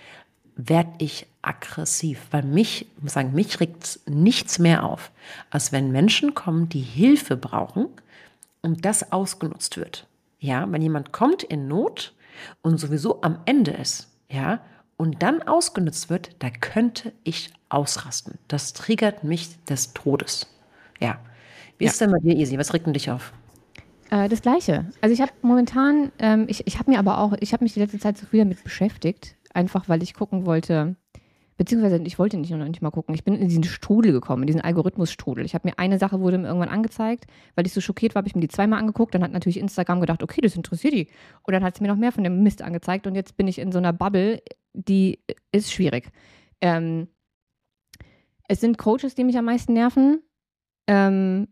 werde ich aggressiv. Weil mich, ich muss sagen, mich regt nichts mehr auf, als wenn Menschen kommen, die Hilfe brauchen und das ausgenutzt wird. Ja, wenn jemand kommt in Not und sowieso am Ende ist, ja, und dann ausgenutzt wird, da könnte ich ausrasten. Das triggert mich des Todes. Ja. Wie Ja. ist denn bei dir, Easy? Was regt denn dich auf? Äh, das Gleiche. Also ich habe momentan, ähm, ich, ich habe mir aber auch, ich habe mich die letzte Zeit so viel damit beschäftigt, einfach weil ich gucken wollte, beziehungsweise ich wollte nicht noch nicht mal gucken. Ich bin in diesen Strudel gekommen, in diesen Algorithmusstrudel. Ich habe mir eine Sache wurde mir irgendwann angezeigt, weil ich so schockiert war, habe ich mir die zweimal angeguckt. Dann hat natürlich Instagram gedacht, okay, das interessiert die. Und dann hat es mir noch mehr von dem Mist angezeigt. Und jetzt bin ich in so einer Bubble, die ist schwierig. Ähm, es sind Coaches, die mich am meisten nerven. Ähm,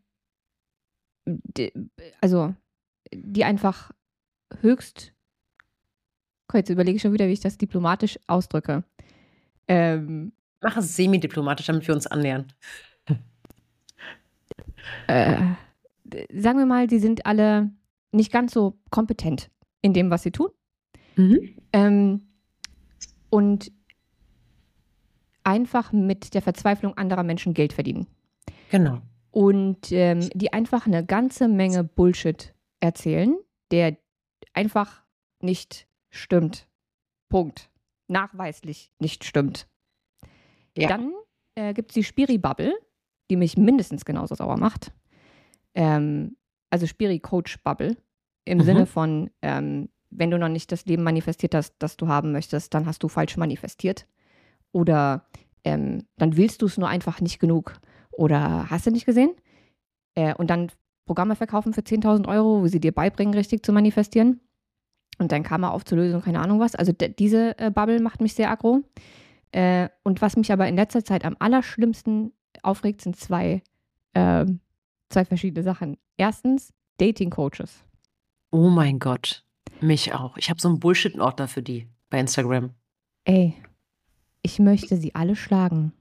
die, also, die einfach höchst, okay, jetzt überlege ich schon wieder, wie ich das diplomatisch ausdrücke. Ähm, Mach es semi-diplomatisch, damit wir uns annähern. äh, sagen wir mal, die sind alle nicht ganz so kompetent in dem, was sie tun. Mhm. Ähm, und einfach mit der Verzweiflung anderer Menschen Geld verdienen. Genau. Und ähm, die einfach eine ganze Menge Bullshit erzählen, der einfach nicht stimmt. Punkt. Nachweislich nicht stimmt. Ja. Dann äh, gibt es die Spiri-Bubble, die mich mindestens genauso sauer macht. Ähm, also Spiri-Coach-Bubble im Mhm. Sinne von, ähm, wenn du noch nicht das Leben manifestiert hast, das du haben möchtest, dann hast du falsch manifestiert. Oder ähm, dann willst du es nur einfach nicht genug. Oder hast du nicht gesehen? Äh, und dann Programme verkaufen für zehntausend Euro, wo sie dir beibringen, richtig zu manifestieren. Und dann Karma aufzulösen und keine Ahnung was. Also d- diese äh, Bubble macht mich sehr aggro. Äh, und was mich aber in letzter Zeit am allerschlimmsten aufregt, sind zwei, äh, zwei verschiedene Sachen. Erstens, Dating-Coaches. Oh mein Gott. Mich auch. Ich habe so einen Bullshit-Ordner für die bei Instagram. Ey, ich möchte sie alle schlagen.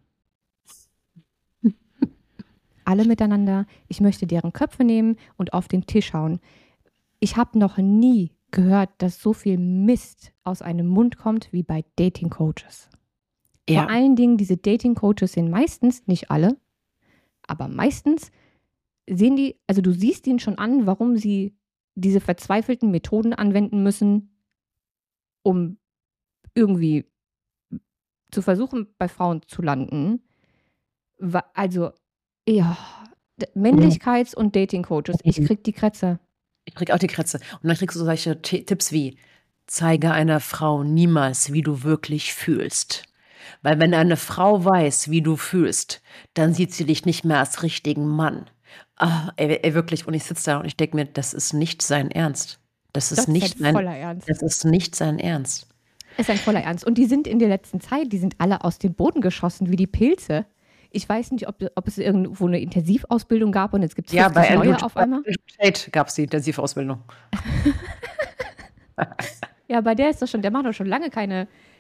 Alle miteinander. Ich möchte deren Köpfe nehmen und auf den Tisch hauen. Ich habe noch nie gehört, dass so viel Mist aus einem Mund kommt wie bei Dating-Coaches. Ja. Vor allen Dingen, diese Dating-Coaches sind meistens, nicht alle, aber meistens sehen die, also du siehst ihnen schon an, warum sie diese verzweifelten Methoden anwenden müssen, um irgendwie zu versuchen, bei Frauen zu landen. Wa- Also, ja, D- Männlichkeits- und Dating-Coaches, ich krieg die Krätze. Ich krieg auch die Krätze. Und dann kriegst du solche T- Tipps wie: Zeige einer Frau niemals, wie du wirklich fühlst. Weil wenn eine Frau weiß, wie du fühlst, dann sieht sie dich nicht mehr als richtigen Mann. Ah, ey, ey, wirklich. Und ich sitze da und ich denke mir, das ist nicht sein Ernst. Das ist Das ist nicht ein sein, voller Ernst. das ist nicht sein Ernst. Ist ein voller Ernst. Und die sind in der letzten Zeit, die sind alle aus dem Boden geschossen wie die Pilze. Ich weiß nicht, ob, ob es irgendwo eine Intensivausbildung gab und jetzt gibt es Ja, bei neue Andrew auf einmal. Tate gab es die Intensivausbildung. Ja, bei der ist das schon, der macht doch schon lange keine,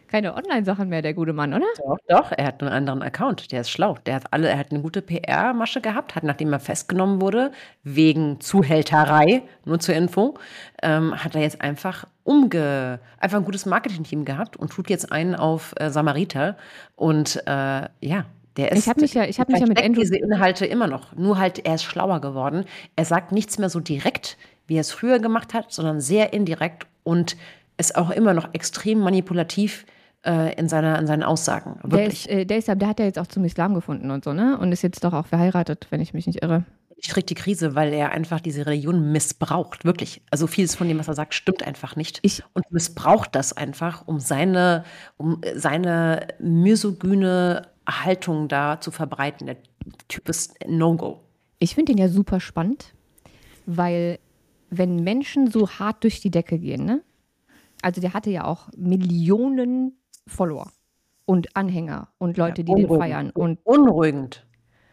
keine Online-Sachen mehr, der gute Mann, oder? Doch, doch, er hat einen anderen Account. Der ist schlau. Der hat alle, er hat eine gute P R-Masche gehabt, hat, nachdem er festgenommen wurde, wegen Zuhälterei, nur zur Info, ähm, hat er jetzt einfach umge, einfach ein gutes Marketing-Team gehabt und tut jetzt einen auf äh, Samariter. Und äh, ja, der ist. Ich habe mich ja, ich habe mich ja mit versteckt Andrew. diese Inhalte immer noch. Nur halt, er ist schlauer geworden. Er sagt nichts mehr so direkt, wie er es früher gemacht hat, sondern sehr indirekt und ist auch immer noch extrem manipulativ äh, in, seiner, in seinen Aussagen. Der Wirklich. ist, äh, der ist, ja- der hat ja jetzt auch zum Islam gefunden und so, ne? Und ist jetzt doch auch verheiratet, wenn ich mich nicht irre. Ich kriege die Krise, weil er einfach diese Religion missbraucht. Wirklich. Also vieles von dem, was er sagt, stimmt einfach nicht. Ich- und missbraucht das einfach, um seine, um seine misogyne Haltung da zu verbreiten. Der Typ ist No-Go. Ich finde den ja super spannend, weil wenn Menschen so hart durch die Decke gehen, ne? Also der hatte ja auch Millionen Follower und Anhänger und Leute, die den Unruhigend. feiern. Und, Unruhigend.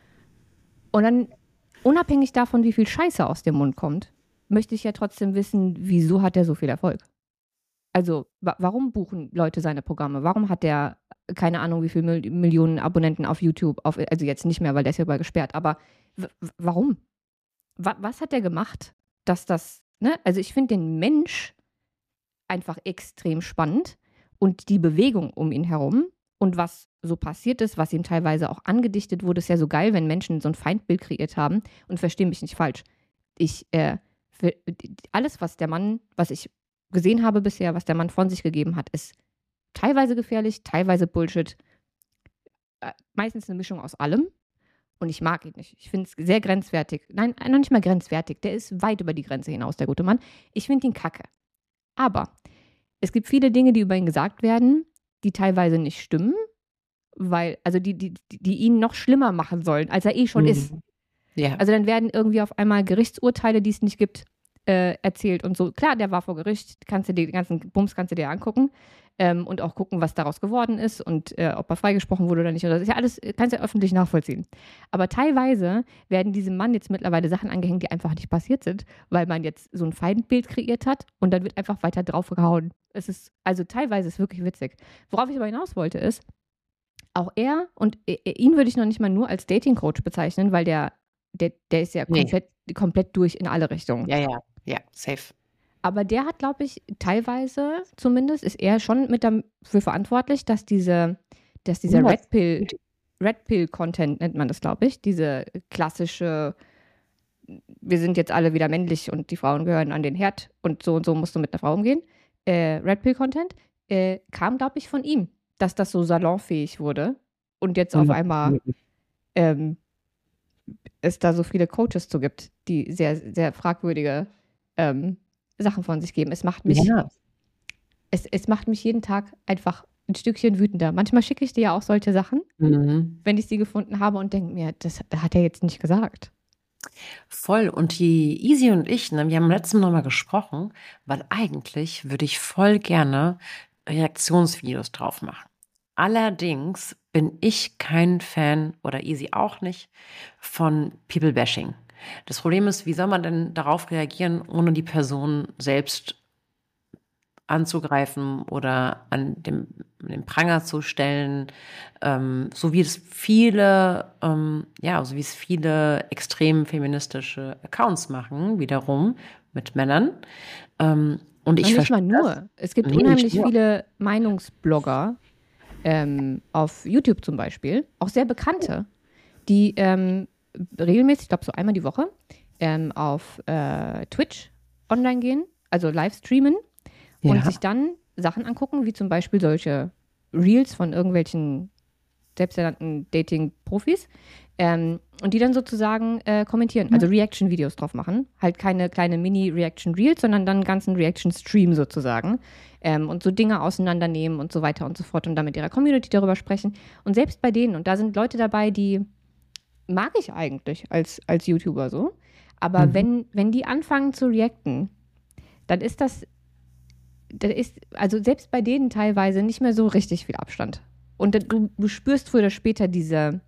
und dann, unabhängig davon, wie viel Scheiße aus dem Mund kommt, möchte ich ja trotzdem wissen, wieso hat er so viel Erfolg? Also, wa warum buchen Leute seine Programme? Warum hat der, keine Ahnung, wie viele Mil Millionen Abonnenten auf YouTube? Auf, also jetzt nicht mehr, weil der ist ja überall gesperrt, aber w- w- warum? Wa was hat der gemacht, dass das, ne? Also ich finde den Mensch einfach extrem spannend und die Bewegung um ihn herum und was so passiert ist, was ihm teilweise auch angedichtet wurde, ist ja so geil, wenn Menschen so ein Feindbild kreiert haben. Und verstehe mich nicht falsch. Ich, äh, für, alles, was der Mann, was ich gesehen habe bisher, was der Mann von sich gegeben hat, ist teilweise gefährlich, teilweise Bullshit, äh, meistens eine Mischung aus allem. Und ich mag ihn nicht. Ich finde es sehr grenzwertig. Nein, noch nicht mal grenzwertig. Der ist weit über die Grenze hinaus, der gute Mann. Ich finde ihn kacke. Aber es gibt viele Dinge, die über ihn gesagt werden, die teilweise nicht stimmen, weil, also die, die, die ihn noch schlimmer machen sollen, als er eh schon Mhm. ist. Ja. Also dann werden irgendwie auf einmal Gerichtsurteile, die es nicht gibt, äh, erzählt und so. Klar, der war vor Gericht, kannst du dir, den ganzen Bums kannst du dir angucken ähm, und auch gucken, was daraus geworden ist und äh, ob er freigesprochen wurde oder nicht. Das ist ja alles, kannst du ja öffentlich nachvollziehen. Aber teilweise werden diesem Mann jetzt mittlerweile Sachen angehängt, die einfach nicht passiert sind, weil man jetzt so ein Feindbild kreiert hat und dann wird einfach weiter drauf gehauen. Es ist, also teilweise ist es wirklich witzig. Worauf ich aber hinaus wollte ist, auch er und äh, ihn würde ich noch nicht mal nur als Dating-Coach bezeichnen, weil der, der, der ist ja Nee. komplett, komplett durch in alle Richtungen. Ja, ja, ja, safe. Aber der hat, glaube ich, teilweise zumindest, ist er schon mit dafür verantwortlich, dass diese, dass dieser Ja. Red Pill, Red Pill Content nennt man das, glaube ich, diese klassische, wir sind jetzt alle wieder männlich und die Frauen gehören an den Herd und so und so musst du mit einer Frau umgehen. Äh, Red Pill Content äh, kam, glaube ich, von ihm, dass das so salonfähig wurde und jetzt auf einmal ähm, es da so viele Coaches zu gibt, die sehr, sehr fragwürdige ähm, Sachen von sich geben. Es macht mich, Ja. es, es macht mich jeden Tag einfach ein Stückchen wütender. Manchmal schicke ich dir ja auch solche Sachen, Mhm. wenn ich sie gefunden habe und denke mir, das hat er jetzt nicht gesagt. Voll. Und die Easy und ich, ne, wir haben letztes Mal nochmal gesprochen, weil eigentlich würde ich voll gerne Reaktionsvideos drauf machen. Allerdings bin ich kein Fan, oder Easy auch nicht, von People-Bashing. Das Problem ist, wie soll man denn darauf reagieren, ohne die Person selbst anzugreifen oder an dem, an den Pranger zu stellen, ähm, so wie es viele, ähm, ja, so wie es viele extrem feministische Accounts machen, wiederum mit Männern. Ähm, und ich Und nicht mal verstehe das. nur. Es gibt Nee, nicht unheimlich nur. viele Meinungsblogger, ähm, auf YouTube zum Beispiel, auch sehr bekannte, die ähm, regelmäßig, ich glaube so einmal die Woche, ähm, auf äh, Twitch online gehen, also live streamen und Ja. sich dann Sachen angucken, wie zum Beispiel solche Reels von irgendwelchen selbsternannten Dating-Profis ähm, und die dann sozusagen äh, kommentieren, also Reaction-Videos drauf machen. Halt keine kleine Mini-Reaction-Reels, sondern dann einen ganzen Reaction-Stream sozusagen ähm, und so Dinge auseinandernehmen und so weiter und so fort und dann mit ihrer Community darüber sprechen. Und selbst bei denen, und da sind Leute dabei, die mag ich eigentlich als, als YouTuber so, aber Mhm. wenn, wenn die anfangen zu reacten, dann ist das, dann ist, also selbst bei denen teilweise nicht mehr so richtig viel Abstand. Und dann- du, du spürst früher oder später diese,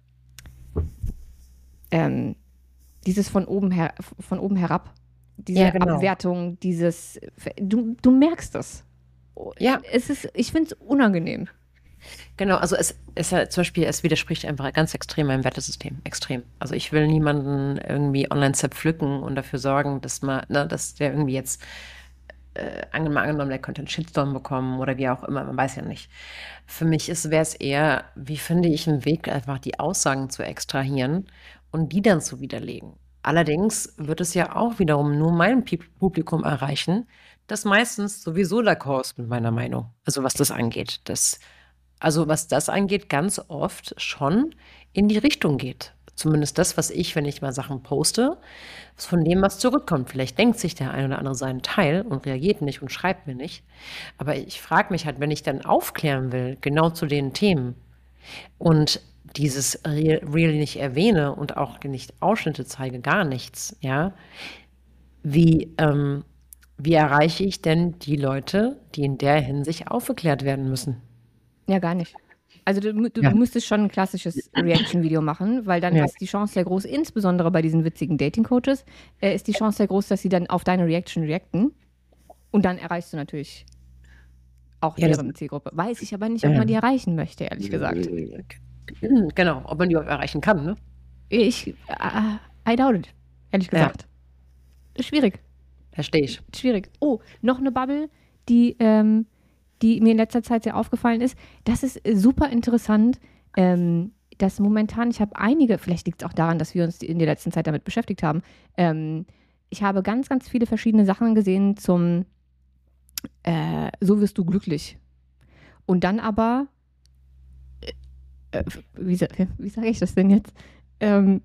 ähm, dieses von oben, her, von oben herab, diese Ja, genau. Abwertung, dieses, du, du merkst das. Ja. Es ist, ich finde es unangenehm. Genau, also es ist ja zum Beispiel, es widerspricht einfach ganz extrem meinem Wertesystem. Extrem. Also ich will niemanden irgendwie online zerpflücken und dafür sorgen, dass man, ne, dass der irgendwie jetzt äh, ange- mal angenommen, der könnte einen Shitstorm bekommen oder wie auch immer, man weiß ja nicht. Für mich ist, wäre es eher, wie finde ich einen Weg, einfach die Aussagen zu extrahieren und die dann zu widerlegen. Allerdings wird es ja auch wiederum nur mein Pi- Publikum erreichen, das meistens sowieso d'accord ist mit meiner Meinung. Also was das angeht. Das, also was das angeht, ganz oft schon in die Richtung geht. Zumindest das, was ich, wenn ich mal Sachen poste, was von dem, was zurückkommt. Vielleicht denkt sich der ein oder andere seinen Teil und reagiert nicht und schreibt mir nicht. Aber ich frage mich halt, wenn ich dann aufklären will, genau zu den Themen und dieses Real, Real nicht erwähne und auch nicht Ausschnitte zeige, gar nichts, ja, wie, ähm, wie erreiche ich denn die Leute, die in der Hinsicht aufgeklärt werden müssen? Ja, gar nicht. Also du, du Ja. müsstest schon ein klassisches Reaction-Video machen, weil dann Ja. ist die Chance sehr groß, insbesondere bei diesen witzigen Dating-Coaches, äh, ist die Chance sehr groß, dass sie dann auf deine Reaction reacten. Und dann erreichst du natürlich auch Ja, das- deren Zielgruppe. Weiß ich aber nicht, ob Ja. man die erreichen möchte, ehrlich gesagt. Genau, ob man die überhaupt erreichen kann, ne? Ich, äh, I doubt it, ehrlich Ja. gesagt. Schwierig. Verstehe ich. Schwierig. Oh, noch eine Bubble, die, ähm, die mir in letzter Zeit sehr aufgefallen ist. Das ist äh, super interessant, ähm, dass momentan, ich habe einige, vielleicht liegt es auch daran, dass wir uns in der letzten Zeit damit beschäftigt haben, ähm, ich habe ganz, ganz viele verschiedene Sachen gesehen zum äh, So wirst du glücklich. Und dann aber, äh, äh, wie, sa- wie sage ich das denn jetzt? Ähm,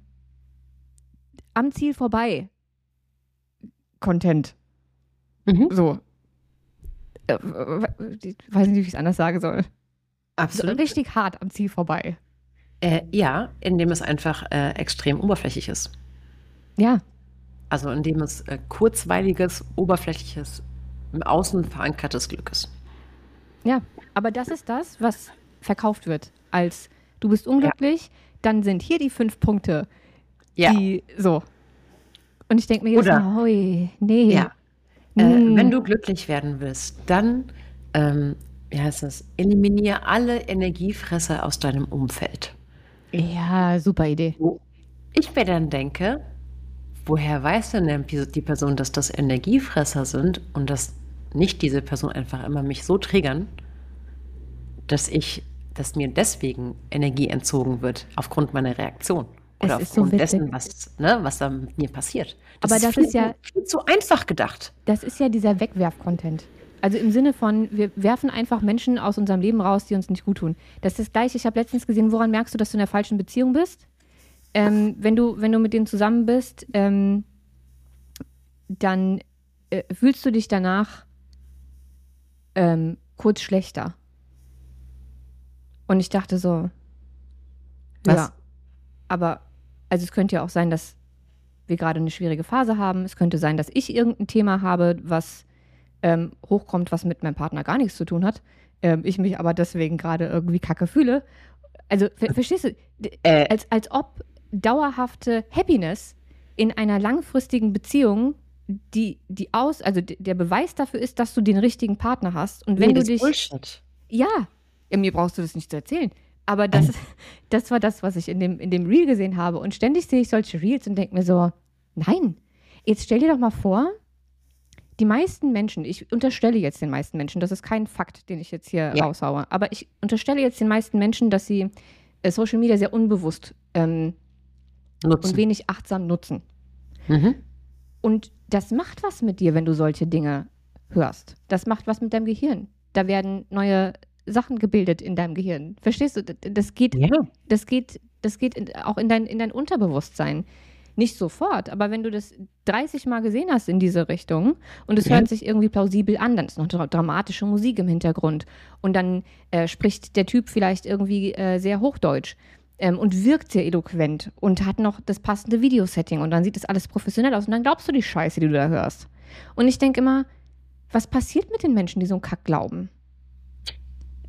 am Ziel vorbei. Content. Mhm. So. Äh, Ich weiß nicht, wie ich es anders sagen soll. So Absolut. richtig hart am Ziel vorbei. Äh, ja, indem es einfach äh, extrem oberflächlich ist. Ja, Also indem es äh, kurzweiliges, oberflächliches, im Außen verankertes Glück ist. ja. Aber das ist das, was verkauft wird. Als du bist unglücklich, dann sind hier die fünf Punkte, Ja. die so. Und ich denke mir jetzt Oder- mal, hui, nee. Ja. Äh, Hm. wenn du glücklich werden willst, dann, ähm, wie heißt das, eliminiere alle Energiefresser aus deinem Umfeld. Ja, super Idee. Wo ich mir dann denke, woher weiß denn der- die Person, dass das Energiefresser sind und dass nicht diese Person einfach immer mich so triggern, dass ich, dass mir deswegen Energie entzogen wird aufgrund meiner Reaktion Es oder ist so aufgrund witzig. dessen, was, ne, was da mit mir passiert. Aber das viel, ist ja- viel zu einfach gedacht. Das ist ja dieser Wegwerf-Content. Also im Sinne von, wir werfen einfach Menschen aus unserem Leben raus, die uns nicht gut tun. Das ist das Gleiche. Ich habe letztens gesehen, woran merkst du, dass du in der falschen Beziehung bist? Ähm, wenn du, wenn du mit denen zusammen bist, ähm, dann äh, fühlst du dich danach ähm, kurz schlechter. Und ich dachte so, Was? ja, aber also es könnte ja auch sein, dass wir gerade eine schwierige Phase haben. Es könnte sein, dass ich irgendein Thema habe, was ähm, hochkommt, was mit meinem Partner gar nichts zu tun hat. Ähm, ich mich aber deswegen gerade irgendwie kacke fühle. Also, ver verstehst du? D- Äh, Als, als ob dauerhafte Happiness in einer langfristigen Beziehung die, die aus, also d- der Beweis dafür ist, dass du den richtigen Partner hast. Und wenn nee, du das ist dich. Bullshit. Ja, ja, mir brauchst du das nicht zu erzählen. Aber das, das war das, was ich in dem, in dem Reel gesehen habe. Und ständig sehe ich solche Reels und denke mir so, nein, jetzt stell dir doch mal vor, die meisten Menschen, ich unterstelle jetzt den meisten Menschen, das ist kein Fakt, den ich jetzt hier Ja. raushaue, aber ich unterstelle jetzt den meisten Menschen, dass sie äh, Social Media sehr unbewusst ähm, Nutzen. und wenig achtsam nutzen. Mhm. Und das macht was mit dir, wenn du solche Dinge hörst. Das macht was mit deinem Gehirn. Da werden neue Sachen gebildet in deinem Gehirn. Verstehst du? D- Das geht, Ja. das geht, das geht in, auch in dein, in dein Unterbewusstsein. Nicht sofort, aber wenn du das dreißig Mal gesehen hast in diese Richtung und es Ja. hört sich irgendwie plausibel an, dann ist noch dra dramatische Musik im Hintergrund und dann äh, spricht der Typ vielleicht irgendwie äh, sehr Hochdeutsch ähm, und wirkt sehr eloquent und hat noch das passende Videosetting und dann sieht das alles professionell aus und dann glaubst du die Scheiße, die du da hörst. Und ich denke immer, was passiert mit den Menschen, die so einen Kack glauben?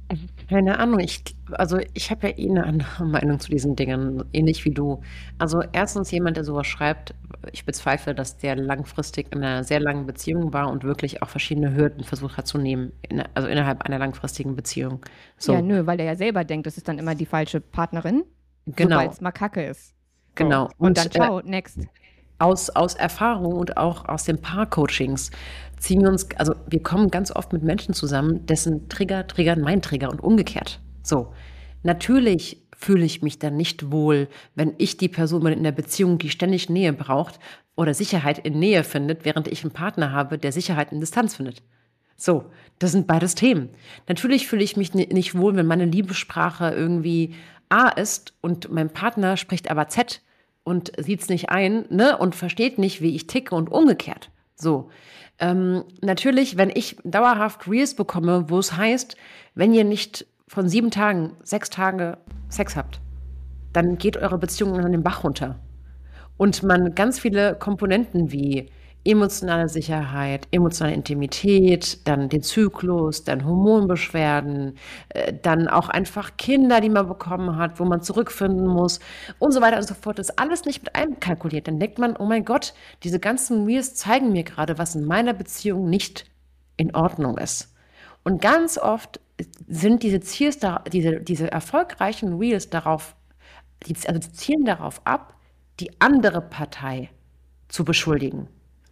Keine Ahnung, ich also, ich habe ja eh 'ne andere Meinung zu diesen Dingen, ähnlich wie du. Also, erstens jemand, der so was schreibt, ich bezweifle, dass der langfristig in 'ner sehr langen Beziehung war und wirklich auch verschiedene Hürden versucht hat zu nehmen, in also, innerhalb einer langfristigen Beziehung. Ja, So, nö, weil er ja selber denkt, das ist dann immer die falsche Partnerin, genau, sobald's mal Kacke ist. So. genau. Und dann Und, äh, ciao, next. aus aus Erfahrung und auch aus den Paarcoachings ziehen wir uns also, wir kommen ganz oft mit Menschen zusammen, dessen Trigger triggern meinen Trigger und umgekehrt. So. Natürlich fühle ich mich dann nicht wohl, wenn ich die Person bin in der Beziehung, die ständig Nähe braucht oder Sicherheit in Nähe findet, während ich einen Partner habe, der Sicherheit in Distanz findet. So, das sind beides Themen. Natürlich fühle ich mich ni nicht wohl, wenn meine Liebessprache irgendwie A ist und mein Partner spricht aber Z und sieht's nicht ein, ne, und versteht nicht, wie ich ticke und umgekehrt. So. Ähm, natürlich, wenn ich dauerhaft Reels bekomme, wo es heißt, wenn ihr nicht von sieben Tagen sechs Tage Sex habt, dann geht eure Beziehung an den Bach runter. Und man ganz viele Komponenten wie emotionale Sicherheit, emotionale Intimität, dann den Zyklus, dann Hormonbeschwerden, äh, dann auch einfach Kinder, die man bekommen hat, wo man zurückfinden muss und so weiter und so fort, ist alles nicht mit einkalkuliert. Dann denkt man, oh mein Gott, diese ganzen Reels zeigen mir gerade, was in meiner Beziehung nicht in Ordnung ist. Und ganz oft sind diese Ziels, da, diese, diese erfolgreichen Reels darauf, die, also die zielen darauf ab, die andere Partei zu beschuldigen.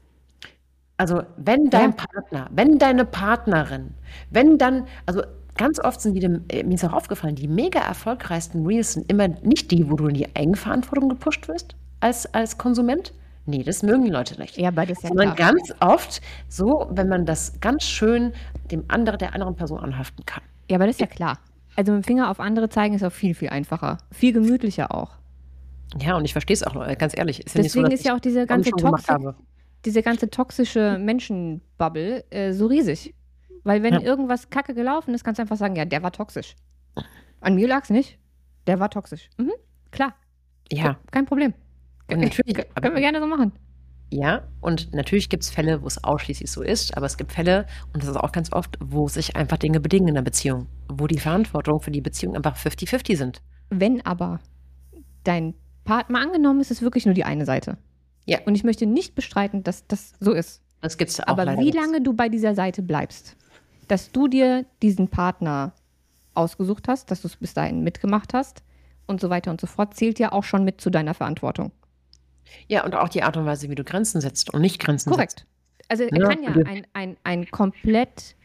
Also, wenn Ja, dein Partner, wenn deine Partnerin, wenn dann, also ganz oft sind die, dem, äh, mir ist auch aufgefallen, die mega erfolgreichsten Reels sind immer nicht die, wo du in die Eigenverantwortung gepusht wirst als, als Konsument. Nee, das mögen die Leute nicht. ja, beides ja Sondern klar. ganz oft so, wenn man das ganz schön dem anderen, der anderen Person anhaften kann. Ja, aber das ist ja klar. Also mit dem Finger auf andere zeigen ist auch viel, viel einfacher. Viel gemütlicher auch. Ja, und ich verstehe es auch, äh, ganz ehrlich. Ist ja nicht so, Deswegen dass ist ja ich auch diese das ganze schon gemacht Toxik, habe. diese ganze toxische Menschenbubble äh, so riesig. Weil wenn Ja. irgendwas kacke gelaufen ist, kannst du einfach sagen, ja, der war toxisch. An mir lag's nicht. Der war toxisch. Mhm, klar, Ja, kein Problem. und natürlich, Können aber wir gerne so machen. ja, und natürlich gibt es Fälle, wo es ausschließlich so ist, aber es gibt Fälle, und das ist auch ganz oft, wo sich einfach Dinge bedingen in der Beziehung, wo die Verantwortung für die Beziehung einfach fünfzig fünfzig sind. Wenn aber dein Partner, angenommen, ist es wirklich nur die eine Seite. Ja, Und ich möchte nicht bestreiten, dass das so ist. das gibt es auch Aber leider wie nicht. lange du bei dieser Seite bleibst, dass du dir diesen Partner ausgesucht hast, dass du es bis dahin mitgemacht hast und so weiter und so fort, zählt ja auch schon mit zu deiner Verantwortung. Ja, und auch die Art und Weise, wie du Grenzen setzt und nicht Grenzen setzt. Korrekt. Also er Ja, kann ja bitte. ein, ein, ein komplett,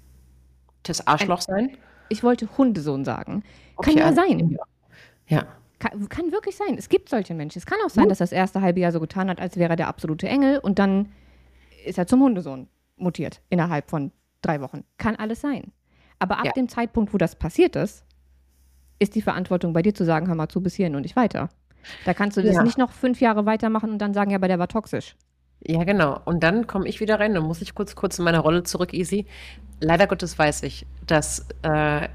Das Arschloch sein? ich wollte Hundesohn sagen, kann Okay, ja also, sein. ja. Ja, Kann, kann wirklich sein. Es gibt solche Menschen. Es kann auch sein, Mhm. dass er das erste halbe Jahr so getan hat, als wäre er der absolute Engel und dann ist er zum Hundesohn mutiert innerhalb von drei Wochen. Kann alles sein. Aber ab Ja. dem Zeitpunkt, wo das passiert ist, ist die Verantwortung bei dir zu sagen, hör mal zu, bis hierhin und nicht weiter. Da kannst du das Ja. nicht noch fünf Jahre weitermachen und dann sagen, ja, aber der war toxisch. Ja, genau. Und dann komme ich wieder rein, dann muss ich kurz, kurz in meine Rolle zurück, Easy. Leider Gottes weiß ich, dass äh,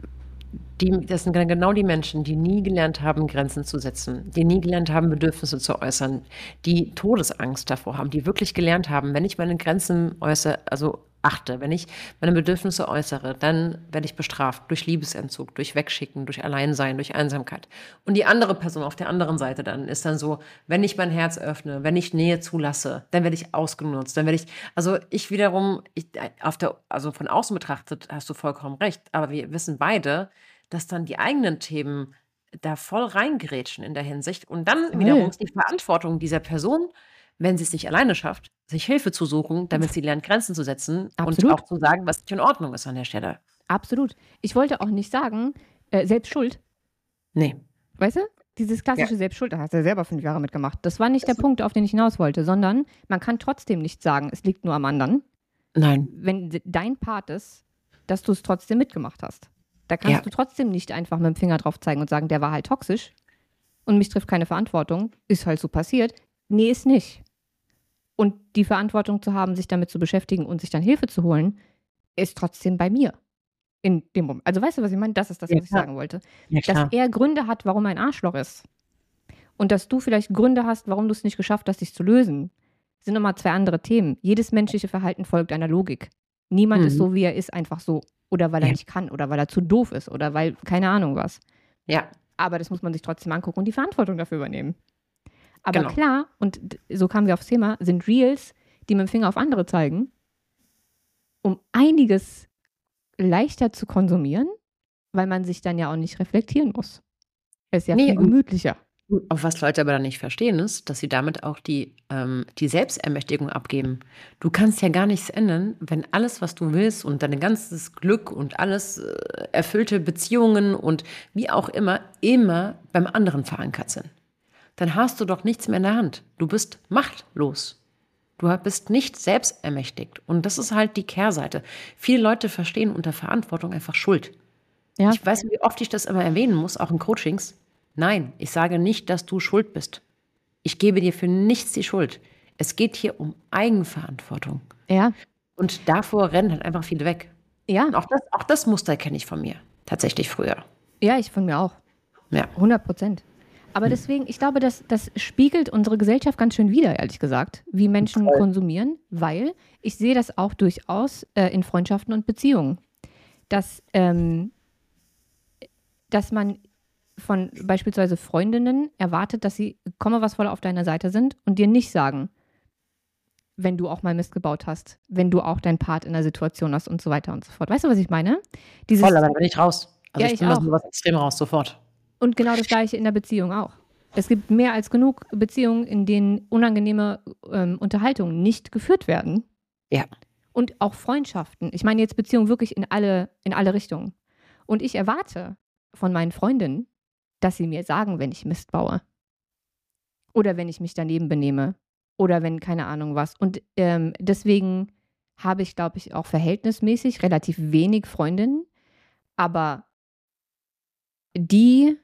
die, das sind genau die Menschen, die nie gelernt haben, Grenzen zu setzen, die nie gelernt haben, Bedürfnisse zu äußern, die Todesangst davor haben, die wirklich gelernt haben, wenn ich meine Grenzen äußere, also achte, wenn ich meine Bedürfnisse äußere, dann werde ich bestraft durch Liebesentzug, durch Wegschicken, durch Alleinsein, durch Einsamkeit. Und die andere Person auf der anderen Seite dann ist dann so, wenn ich mein Herz öffne, wenn ich Nähe zulasse, dann werde ich ausgenutzt, dann werde ich, also ich wiederum, ich, auf der, also von außen betrachtet hast du vollkommen recht, aber wir wissen beide, dass dann die eigenen Themen da voll reingrätschen in der Hinsicht. Und dann Voll. wiederum ist die Verantwortung dieser Person, wenn sie es nicht alleine schafft, sich Hilfe zu suchen, damit sie lernt, Grenzen zu setzen Absolut. und auch zu sagen, was nicht in Ordnung ist an der Stelle. Absolut. Ich wollte auch nicht sagen, äh, selbst schuld. Nee. Weißt du? Dieses klassische Selbstschuld, da hast du ja selber fünf Jahre mitgemacht. Das war nicht der Punkt, auf den ich hinaus wollte, sondern man kann trotzdem nicht sagen, es liegt nur am anderen, Nein. wenn d- dein Part ist, dass du es trotzdem mitgemacht hast. Da kannst Ja. du trotzdem nicht einfach mit dem Finger drauf zeigen und sagen, der war halt toxisch und mich trifft keine Verantwortung. Ist halt so passiert. Nee, ist nicht. Und die Verantwortung zu haben, sich damit zu beschäftigen und sich dann Hilfe zu holen, ist trotzdem bei mir. In dem Moment. Also weißt du, was ich meine? Das ist das, Ja, was ich klar. sagen wollte. Ja, Dass klar. er Gründe hat, warum er ein Arschloch ist. Und dass du vielleicht Gründe hast, warum du es nicht geschafft hast, dich zu lösen, sind nochmal zwei andere Themen. Jedes menschliche Verhalten folgt einer Logik. Niemand Mhm. ist so, wie er ist, einfach so. Oder weil er Ja. nicht kann oder weil er zu doof ist oder weil, keine Ahnung was. Ja, Aber das muss man sich trotzdem angucken und die Verantwortung dafür übernehmen. Aber genau. klar, und d- so kamen wir aufs Thema, sind Reels, die mit dem Finger auf andere zeigen, um einiges leichter zu konsumieren, weil man sich dann ja auch nicht reflektieren muss. Ist ja Nee, viel und gemütlicher. auf was Leute aber dann nicht verstehen, ist, dass sie damit auch die, ähm, die Selbstermächtigung abgeben. Du kannst ja gar nichts ändern, wenn alles, was du willst und dein ganzes Glück und alles äh, erfüllte Beziehungen und wie auch immer, immer beim anderen verankert sind. Dann hast du doch nichts mehr in der Hand. Du bist machtlos. Du bist nicht selbstermächtigt. Und das ist halt die Kehrseite. Viele Leute verstehen unter Verantwortung einfach Schuld. Ja, Ich weiß nicht, wie oft ich das immer erwähnen muss, auch in Coachings. Nein, ich sage nicht, dass du schuld bist. Ich gebe dir für nichts die Schuld. Es geht hier um Eigenverantwortung. ja, Und davor rennen halt einfach viele weg. ja, Und auch das, auch das Muster kenne ich von mir. Tatsächlich früher. ja, ich von mir auch. Ja. hundert Prozent. Aber deswegen, ich glaube, das, das spiegelt unsere Gesellschaft ganz schön wider, ehrlich gesagt, wie Menschen Voll. konsumieren, weil ich sehe das auch durchaus äh, in Freundschaften und Beziehungen, dass, ähm, dass man von beispielsweise Freundinnen erwartet, dass sie komme was voll auf deiner Seite sind und dir nicht sagen, wenn du auch mal Mist gebaut hast, wenn du auch deinen Part in der Situation hast und so weiter und so fort. Weißt du, was ich meine? Dieses, Voll, aber da bin ich raus. Also Ja, ich ich bin aus auch. sowas extrem raus, sofort. Und genau das Gleiche in der Beziehung auch. Es gibt mehr als genug Beziehungen, in denen unangenehme ähm, Unterhaltungen nicht geführt werden. Ja. Und auch Freundschaften. Ich meine jetzt Beziehungen wirklich in alle, in alle Richtungen. Und ich erwarte von meinen Freundinnen, dass sie mir sagen, wenn ich Mist baue. Oder wenn ich mich daneben benehme. Oder wenn, keine Ahnung was. Und ähm, deswegen habe ich, glaube ich, auch verhältnismäßig relativ wenig Freundinnen. Aber die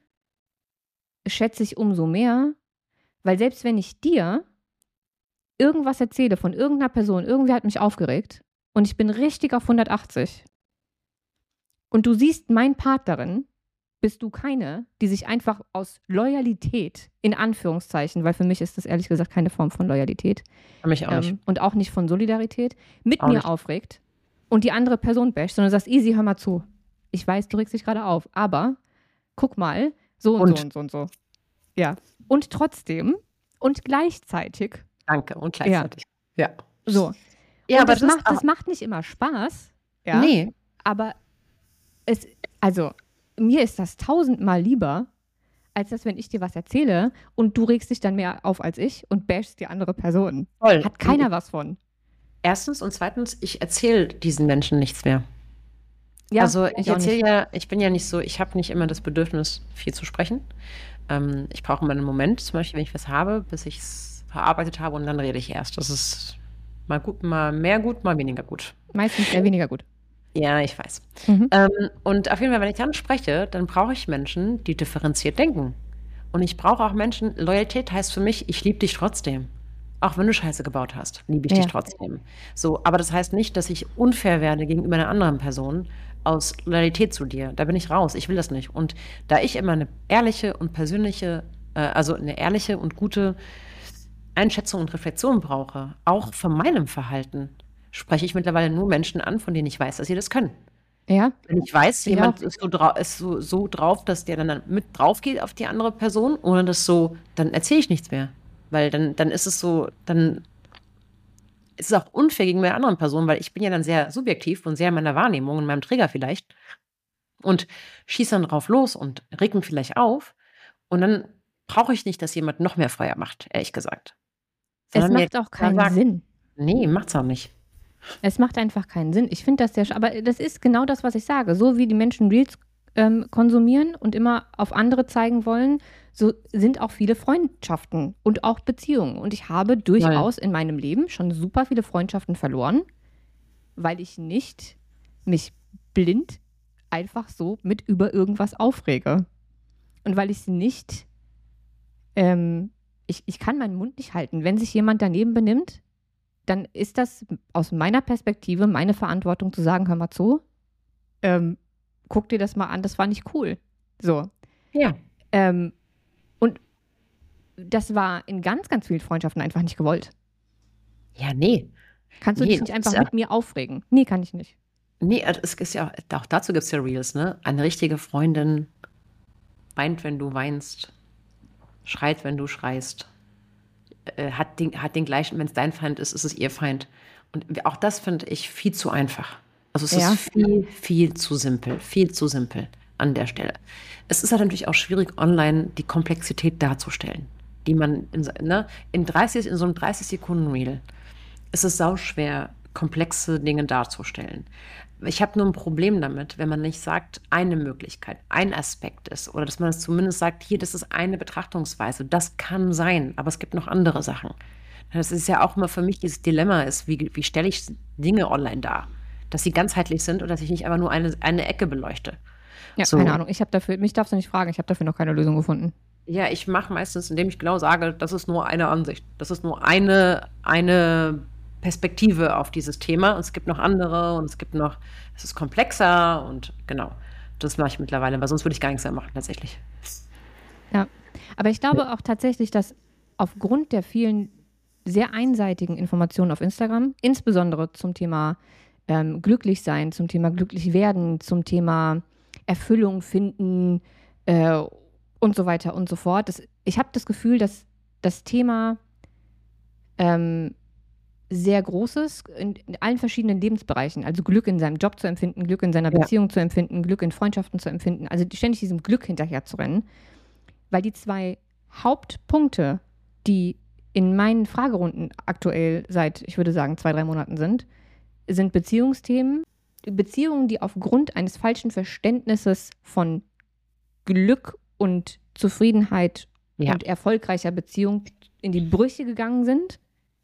schätze ich umso mehr, weil selbst wenn ich dir irgendwas erzähle von irgendeiner Person, irgendwer hat mich aufgeregt und ich bin richtig auf hundertachtzig und du siehst meinen Part darin, bist du keine, die sich einfach aus Loyalität, in Anführungszeichen, weil für mich ist das ehrlich gesagt keine Form von Loyalität Für mich auch nicht. ähm, und auch nicht von Solidarität, mit Auch mir nicht. aufregt und die andere Person basht, sondern sagst, easy, hör mal zu. Ich weiß, du regst dich gerade auf, aber guck mal, so und, Und? so und so und so. Ja. Und trotzdem und gleichzeitig, Danke. Und gleichzeitig. Ja. so. Ja, und aber das, das, macht, das macht nicht immer Spaß. Ja. Nee. Aber es, also, mir ist das tausendmal lieber, als das, wenn ich dir was erzähle und du regst dich dann mehr auf als ich und bashst die andere Person. Voll. Hat keiner was von. Erstens und zweitens, ich erzähle diesen Menschen nichts mehr. Ja, also ich ich auch erzähle nicht. ja, ich bin ja nicht so, ich habe nicht immer das Bedürfnis, viel zu sprechen. Ähm, ich brauche immer einen Moment, zum Beispiel, wenn ich was habe, bis ich es verarbeitet habe und dann rede ich erst. Das ist mal gut, mal mehr gut, mal weniger gut. Meistens eher weniger gut. Ja, ich weiß. Mhm. Ähm, und auf jeden Fall, wenn ich dann spreche, dann brauche ich Menschen, die differenziert denken. Und ich brauche auch Menschen, Loyalität heißt für mich, ich liebe dich trotzdem. Auch wenn du Scheiße gebaut hast, liebe ich Ja. dich trotzdem. So, aber das heißt nicht, dass ich unfair werde gegenüber einer anderen Person aus Loyalität zu dir. Da bin ich raus. Ich will das nicht. Und da ich immer eine ehrliche und persönliche, äh, also eine ehrliche und gute Einschätzung und Reflexion brauche, auch von meinem Verhalten, spreche ich mittlerweile nur Menschen an, von denen ich weiß, dass sie das können. Ja, Wenn ich weiß, Ich jemand auch. ist, so, drau ist so, so drauf, dass der dann mit drauf geht auf die andere Person, ohne das so, dann erzähle ich nichts mehr. Weil dann, dann ist es so, dann ist es auch unfair gegenüber der anderen Person, weil ich bin ja dann sehr subjektiv und sehr in meiner Wahrnehmung, in meinem Trigger vielleicht und schieße dann drauf los und reg mich vielleicht auf und dann brauche ich nicht, dass jemand noch mehr Feuer macht, ehrlich gesagt. Es Sondern mir macht auch klar keinen sagt, Sinn. nee, macht's auch nicht. Es macht einfach keinen Sinn. Ich finde das sehr, sch- aber das ist genau das, was ich sage. So wie die Menschen Reels ähm, konsumieren und immer auf andere zeigen wollen, so sind auch viele Freundschaften und auch Beziehungen. Und ich habe durchaus in meinem Leben schon super viele Freundschaften verloren, weil ich nicht mich blind einfach so mit über irgendwas aufrege. Und weil ich es nicht, ähm, ich, ich kann meinen Mund nicht halten. Wenn sich jemand daneben benimmt, dann ist das aus meiner Perspektive meine Verantwortung zu sagen, hör mal zu, ähm, guck dir das mal an, das war nicht cool. So. Ja. Ähm, und das war in ganz, ganz vielen Freundschaften einfach nicht gewollt. Ja, nee. Kannst du Nee, dich nicht das einfach ist ja, mit mir aufregen? Nee, kann ich nicht. nee, also es ist ja, auch dazu gibt es ja Reels, ne? Eine richtige Freundin weint, wenn du weinst, schreit, wenn du schreist, äh, hat den, hat den gleichen, wenn es dein Feind ist, ist es ihr Feind. Und auch das finde ich viel zu einfach. Also es ist Ja, viel, viel zu simpel, viel zu simpel an der Stelle. Es ist halt natürlich auch schwierig, online die Komplexität darzustellen, die man in, so- ne, in dreißig, in so einem dreißig Sekunden Reel ist es sauschwer, komplexe Dinge darzustellen. Ich habe nur ein Problem damit, wenn man nicht sagt, eine Möglichkeit, ein Aspekt ist, oder dass man es zumindest sagt, hier, das ist eine Betrachtungsweise. Das kann sein, aber es gibt noch andere Sachen. Das ist ja auch immer für mich dieses Dilemma ist, wie, wie stelle ich Dinge online dar? Dass sie ganzheitlich sind oder dass ich nicht einfach nur eine, eine Ecke beleuchte. ja, keine So, Ahnung. Ich habe dafür, mich darfst du nicht fragen, ich habe dafür noch keine Lösung gefunden. ja, ich mache meistens, indem ich genau sage, das ist nur eine Ansicht. Das ist nur eine, eine Perspektive auf dieses Thema. Und es gibt noch andere und es gibt noch, es ist komplexer und genau. Das mache ich mittlerweile, weil sonst würde ich gar nichts mehr machen, tatsächlich. Ja, aber ich glaube auch tatsächlich, dass aufgrund der vielen sehr einseitigen Informationen auf Instagram, insbesondere zum Thema ähm, glücklich sein, zum Thema glücklich werden, zum Thema Erfüllung finden äh, und so weiter und so fort. Das, ich habe das Gefühl, dass das Thema ähm, sehr groß ist in, in allen verschiedenen Lebensbereichen. Also Glück in seinem Job zu empfinden, Glück in seiner Ja. Beziehung zu empfinden, Glück in Freundschaften zu empfinden. Also ständig diesem Glück hinterher zu rennen. Weil die zwei Hauptpunkte, die in meinen Fragerunden aktuell seit, ich würde sagen, zwei, drei Monaten sind, sind Beziehungsthemen, Beziehungen, die aufgrund eines falschen Verständnisses von Glück und Zufriedenheit Ja. und erfolgreicher Beziehung in die Brüche gegangen sind.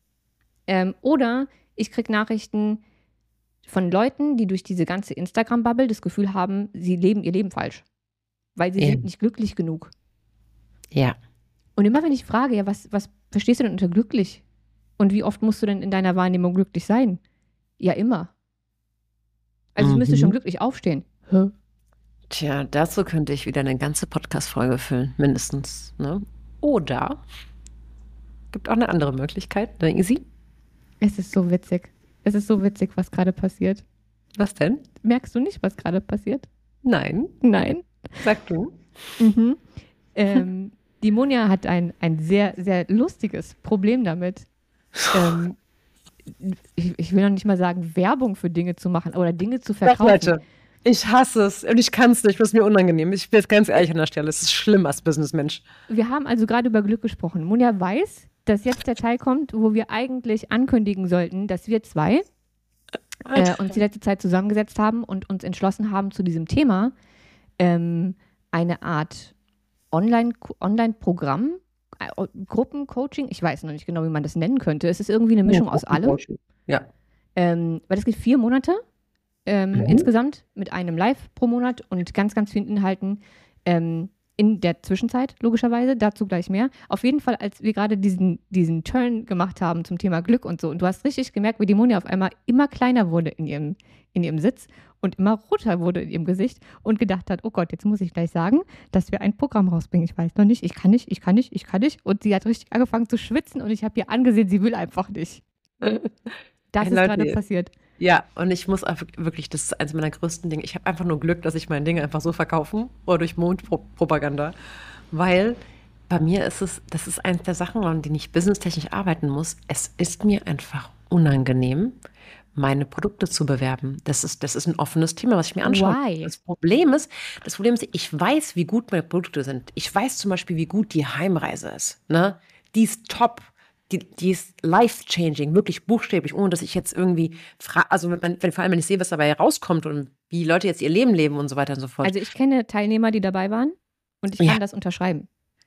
Ähm, oder ich kriege Nachrichten von Leuten, die durch diese ganze Instagram-Bubble das Gefühl haben, sie leben ihr Leben falsch, weil sie Ja. sind nicht glücklich genug. Ja. Und immer wenn ich frage, ja, was, was verstehst du denn unter glücklich? Und wie oft musst du denn in deiner Wahrnehmung glücklich sein? Ja, immer. Also ich müsste Mhm. schon glücklich aufstehen. Hä? Tja, dazu könnte ich wieder eine ganze Podcast-Folge füllen, mindestens. Ne? Oder gibt auch eine andere Möglichkeit. Denken Sie? Es ist so witzig. Es ist so witzig, was gerade passiert. Was denn? Merkst du nicht, was gerade passiert? Nein. Nein. Sag du. Mhm. Ähm, die Monja hat ein, ein sehr, sehr lustiges Problem damit. Ähm, ich, ich will noch nicht mal sagen, Werbung für Dinge zu machen oder Dinge zu Doch, verkaufen. Leute, ich hasse es und ich kann es nicht, es ist mir unangenehm. Ich bin jetzt ganz ehrlich an der Stelle, es ist schlimm als Businessmensch. Wir haben also gerade über Glück gesprochen. Monja weiß, dass jetzt der Teil kommt, wo wir eigentlich ankündigen sollten, dass wir zwei äh, uns die letzte Zeit zusammengesetzt haben und uns entschlossen haben, zu diesem Thema ähm, eine Art Online, Online-Programm, äh, Gruppencoaching, ich weiß noch nicht genau, wie man das nennen könnte. Es ist irgendwie eine Mischung aus allem. Ja. Ähm, weil es geht vier Monate ähm, Mhm. insgesamt mit einem Live pro Monat und ganz, ganz vielen Inhalten ähm, in der Zwischenzeit, logischerweise, dazu gleich mehr. Auf jeden Fall, als wir gerade diesen, diesen Turn gemacht haben zum Thema Glück und so, und du hast richtig gemerkt, wie die Monja auf einmal immer kleiner wurde in ihrem, in ihrem Sitz und immer roter wurde in ihrem Gesicht und gedacht hat, oh Gott, jetzt muss ich gleich sagen, dass wir ein Programm rausbringen. Ich weiß noch nicht, ich kann nicht, ich kann nicht, ich kann nicht. Und sie hat richtig angefangen zu schwitzen und ich habe ihr angesehen, sie will einfach nicht. Das Hey, ist Leute, gerade passiert. Ja, und ich muss einfach wirklich, das ist eines meiner größten Dinge. Ich habe einfach nur Glück, dass ich mein Ding einfach so verkaufen oder durch Mundpropaganda, weil bei mir ist es, das ist eines der Sachen, an denen ich businesstechnisch arbeiten muss. Es ist mir einfach unangenehm, meine Produkte zu bewerben. Das ist, das ist ein offenes Thema, was ich mir anschaue. Why? Das Problem ist, das Problem ist, ich weiß, wie gut meine Produkte sind. Ich weiß zum Beispiel, wie gut die Heimreise ist. Ne? Die ist top. Die, die ist life-changing, wirklich buchstäblich, ohne dass ich jetzt irgendwie, fra- also wenn, man- wenn, vor allem wenn ich sehe, was dabei rauskommt und wie Leute jetzt ihr Leben leben und so weiter und so fort. Also ich kenne Teilnehmer, die dabei waren und ich kann Ja. das unterschreiben.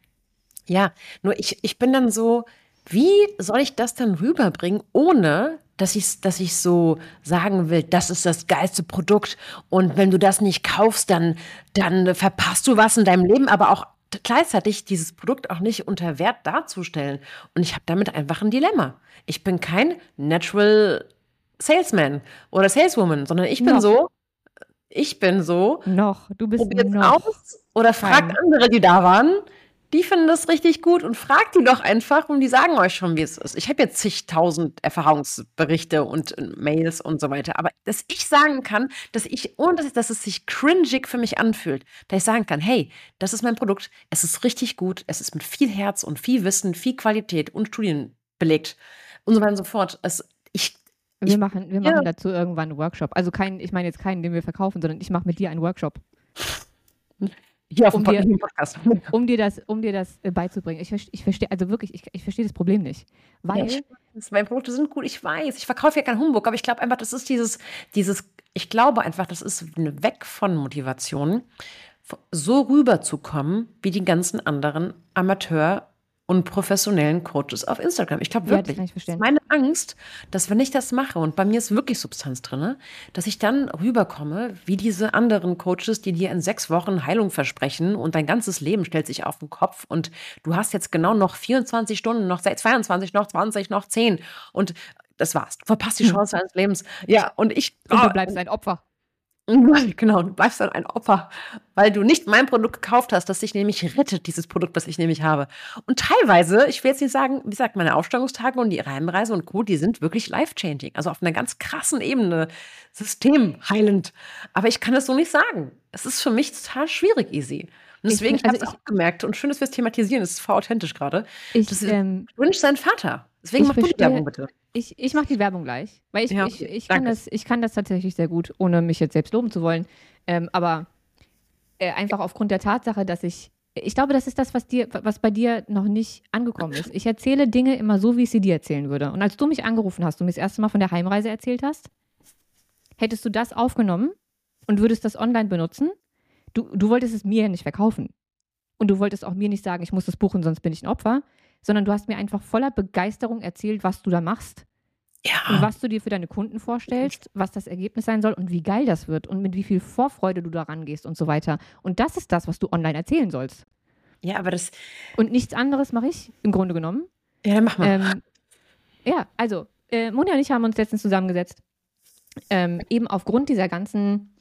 Ja, nur ich, ich bin dann so, wie soll ich das dann rüberbringen, ohne dass ich, dass ich so sagen will, das ist das geilste Produkt und wenn du das nicht kaufst, dann, dann verpasst du was in deinem Leben, aber auch gleichzeitig dieses Produkt auch nicht unter Wert darzustellen. Und ich habe damit einfach ein Dilemma. Ich bin kein Natural Salesman oder Saleswoman, sondern ich bin Noch. so, ich bin so, Noch, du bist probier's noch. aus oder frag kein- andere, die da waren, die finden das richtig gut und fragt die doch einfach und die sagen euch schon, wie es ist. Ich habe jetzt zigtausend Erfahrungsberichte und äh, Mails und so weiter, aber dass ich sagen kann, dass ich, ohne dass, dass es sich cringig für mich anfühlt, dass ich sagen kann, hey, das ist mein Produkt, es ist richtig gut, es ist mit viel Herz und viel Wissen, viel Qualität und Studien belegt und so weiter und so fort. Es, ich, Wir ich, machen, wir ja, machen dazu irgendwann einen Workshop. Also kein, ich meine jetzt keinen, den wir verkaufen, sondern ich mache mit dir einen Workshop, hier auf dem um Pod- dir, im Podcast. um dir das, um dir das äh, beizubringen. Ich, verste- ich verstehe, also wirklich, ich, ich verstehe das Problem nicht. Ja, Weil, ich weiß, meine Produkte sind gut, ich weiß. Ich verkaufe ja keinen Humbug, aber ich glaube einfach, das ist dieses, dieses, ich glaube einfach, das ist eine weg von Motivation, f- so rüberzukommen wie die ganzen anderen Amateur- und professionellen Coaches auf Instagram. Ich glaube ja, das wirklich, kann ich das ist verstehen. meine Angst, dass wenn ich das mache und bei mir ist wirklich Substanz drin, dass ich dann rüberkomme wie diese anderen Coaches, die dir in sechs Wochen Heilung versprechen und dein ganzes Leben stellt sich auf den Kopf und du hast jetzt genau noch vierundzwanzig Stunden, noch zweiundzwanzig, noch zwanzig, noch zehn und das war's. Du verpasst die Hm. Chance deines Lebens. Ja, und ich, Und du oh, bleibst ein Opfer. genau, du bleibst dann ein Opfer, weil du nicht mein Produkt gekauft hast, das dich nämlich rettet, dieses Produkt, das ich nämlich habe. Und teilweise, ich will jetzt nicht sagen, wie gesagt, meine Ausstellungstage und die Heimreise und Co., die sind wirklich life-changing. Also auf einer ganz krassen Ebene, systemheilend. Aber ich kann das so nicht sagen. Es ist für mich total schwierig, easy. Und Ich, deswegen, ich also habe es ich, auch gemerkt, und schön, dass wir es thematisieren, es ist voll authentisch gerade. ich, Das ist ähm, Wünsch sein Vater. Deswegen ich mach du die verstehe, Werbung bitte. ich, ich mache die Werbung gleich, weil ich, Ja, ich, okay, ich, kann danke. das, ich kann das tatsächlich sehr gut, ohne mich jetzt selbst loben zu wollen. Ähm, aber äh, einfach aufgrund der Tatsache, dass ich, ich glaube, das ist das, was dir, was bei dir noch nicht angekommen ist. Ich erzähle Dinge immer so, wie ich sie dir erzählen würde. Und als du mich angerufen hast und mir das erste Mal von der Heimreise erzählt hast, hättest du das aufgenommen und würdest das online benutzen. Du, du wolltest es mir ja nicht verkaufen. Und du wolltest auch mir nicht sagen, ich muss das buchen, sonst bin ich ein Opfer, sondern du hast mir einfach voller Begeisterung erzählt, was du da machst und Ja, was du dir für deine Kunden vorstellst, was das Ergebnis sein soll und wie geil das wird und mit wie viel Vorfreude du da rangehst und so weiter. Und das ist das, was du online erzählen sollst. ja, aber das, Und nichts anderes mache ich, im Grunde genommen. ja, dann mach mal. Ähm, ja, also, äh, Monja und ich haben uns letztens zusammengesetzt, ähm, eben aufgrund dieser ganzen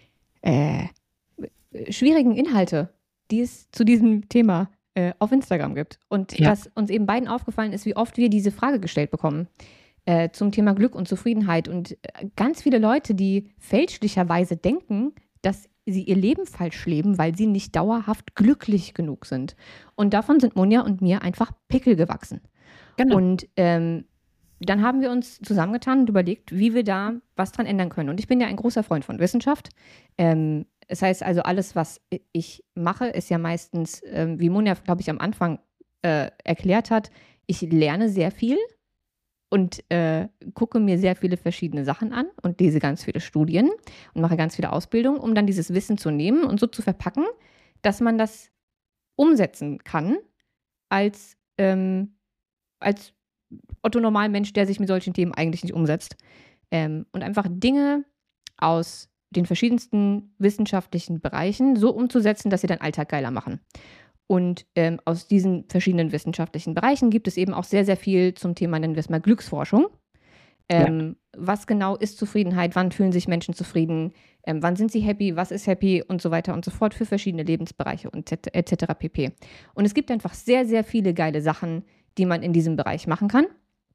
äh, schwierigen Inhalte, die es zu diesem Thema äh, auf Instagram gibt. Und Ja. dass uns eben beiden aufgefallen ist, wie oft wir diese Frage gestellt bekommen äh, zum Thema Glück und Zufriedenheit. Und äh, ganz viele Leute, die fälschlicherweise denken, dass sie ihr Leben falsch leben, weil sie nicht dauerhaft glücklich genug sind. Und davon sind Monja und mir einfach Pickel gewachsen. Genau. Und ähm, dann haben wir uns zusammengetan und überlegt, wie wir da was dran ändern können. Und ich bin ja ein großer Freund von Wissenschaft. Ähm, das heißt also, alles, was ich mache, ist ja meistens, ähm, wie Monja, glaube ich, am Anfang äh, erklärt hat, ich lerne sehr viel und äh, gucke mir sehr viele verschiedene Sachen an und lese ganz viele Studien und mache ganz viele Ausbildungen, um dann dieses Wissen zu nehmen und so zu verpacken, dass man das umsetzen kann als, ähm, als Otto-Normalmensch, der sich mit solchen Themen eigentlich nicht umsetzt. Ähm, und einfach Dinge aus den verschiedensten wissenschaftlichen Bereichen so umzusetzen, dass sie deinen Alltag geiler machen. Und ähm, aus diesen verschiedenen wissenschaftlichen Bereichen gibt es eben auch sehr, sehr viel zum Thema, nennen wir es mal, Glücksforschung. Ähm, was genau ist Zufriedenheit? Wann fühlen sich Menschen zufrieden? Ähm, wann sind sie happy? Was ist happy? Und so weiter und so fort für verschiedene Lebensbereiche und et cetera pp. Und es gibt einfach sehr, sehr viele geile Sachen, die man in diesem Bereich machen kann.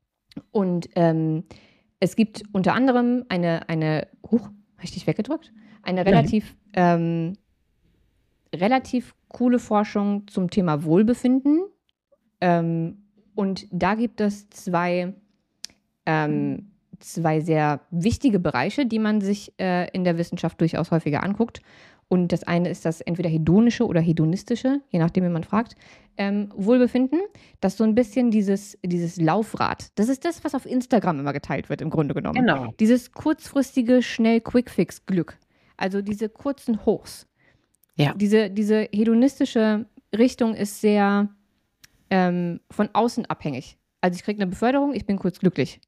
Und ähm, es gibt unter anderem eine, eine, huch, habe ich dich weggedrückt? Eine relativ, ähm, relativ coole Forschung zum Thema Wohlbefinden. Ähm, und da gibt es zwei, ähm, zwei sehr wichtige Bereiche, die man sich äh, in der Wissenschaft durchaus häufiger anguckt. Und das eine ist das entweder hedonische oder hedonistische, je nachdem, wie man fragt, ähm, Wohlbefinden. Das ist so ein bisschen dieses, dieses Laufrad. Das ist das, was auf Instagram immer geteilt wird, im Grunde genommen. Genau. Dieses kurzfristige, schnell Quick-Fix-Glück. Also diese kurzen Hochs. Ja. Diese, diese hedonistische Richtung ist sehr ähm, von außen abhängig. Also ich kriege eine Beförderung, ich bin kurz glücklich.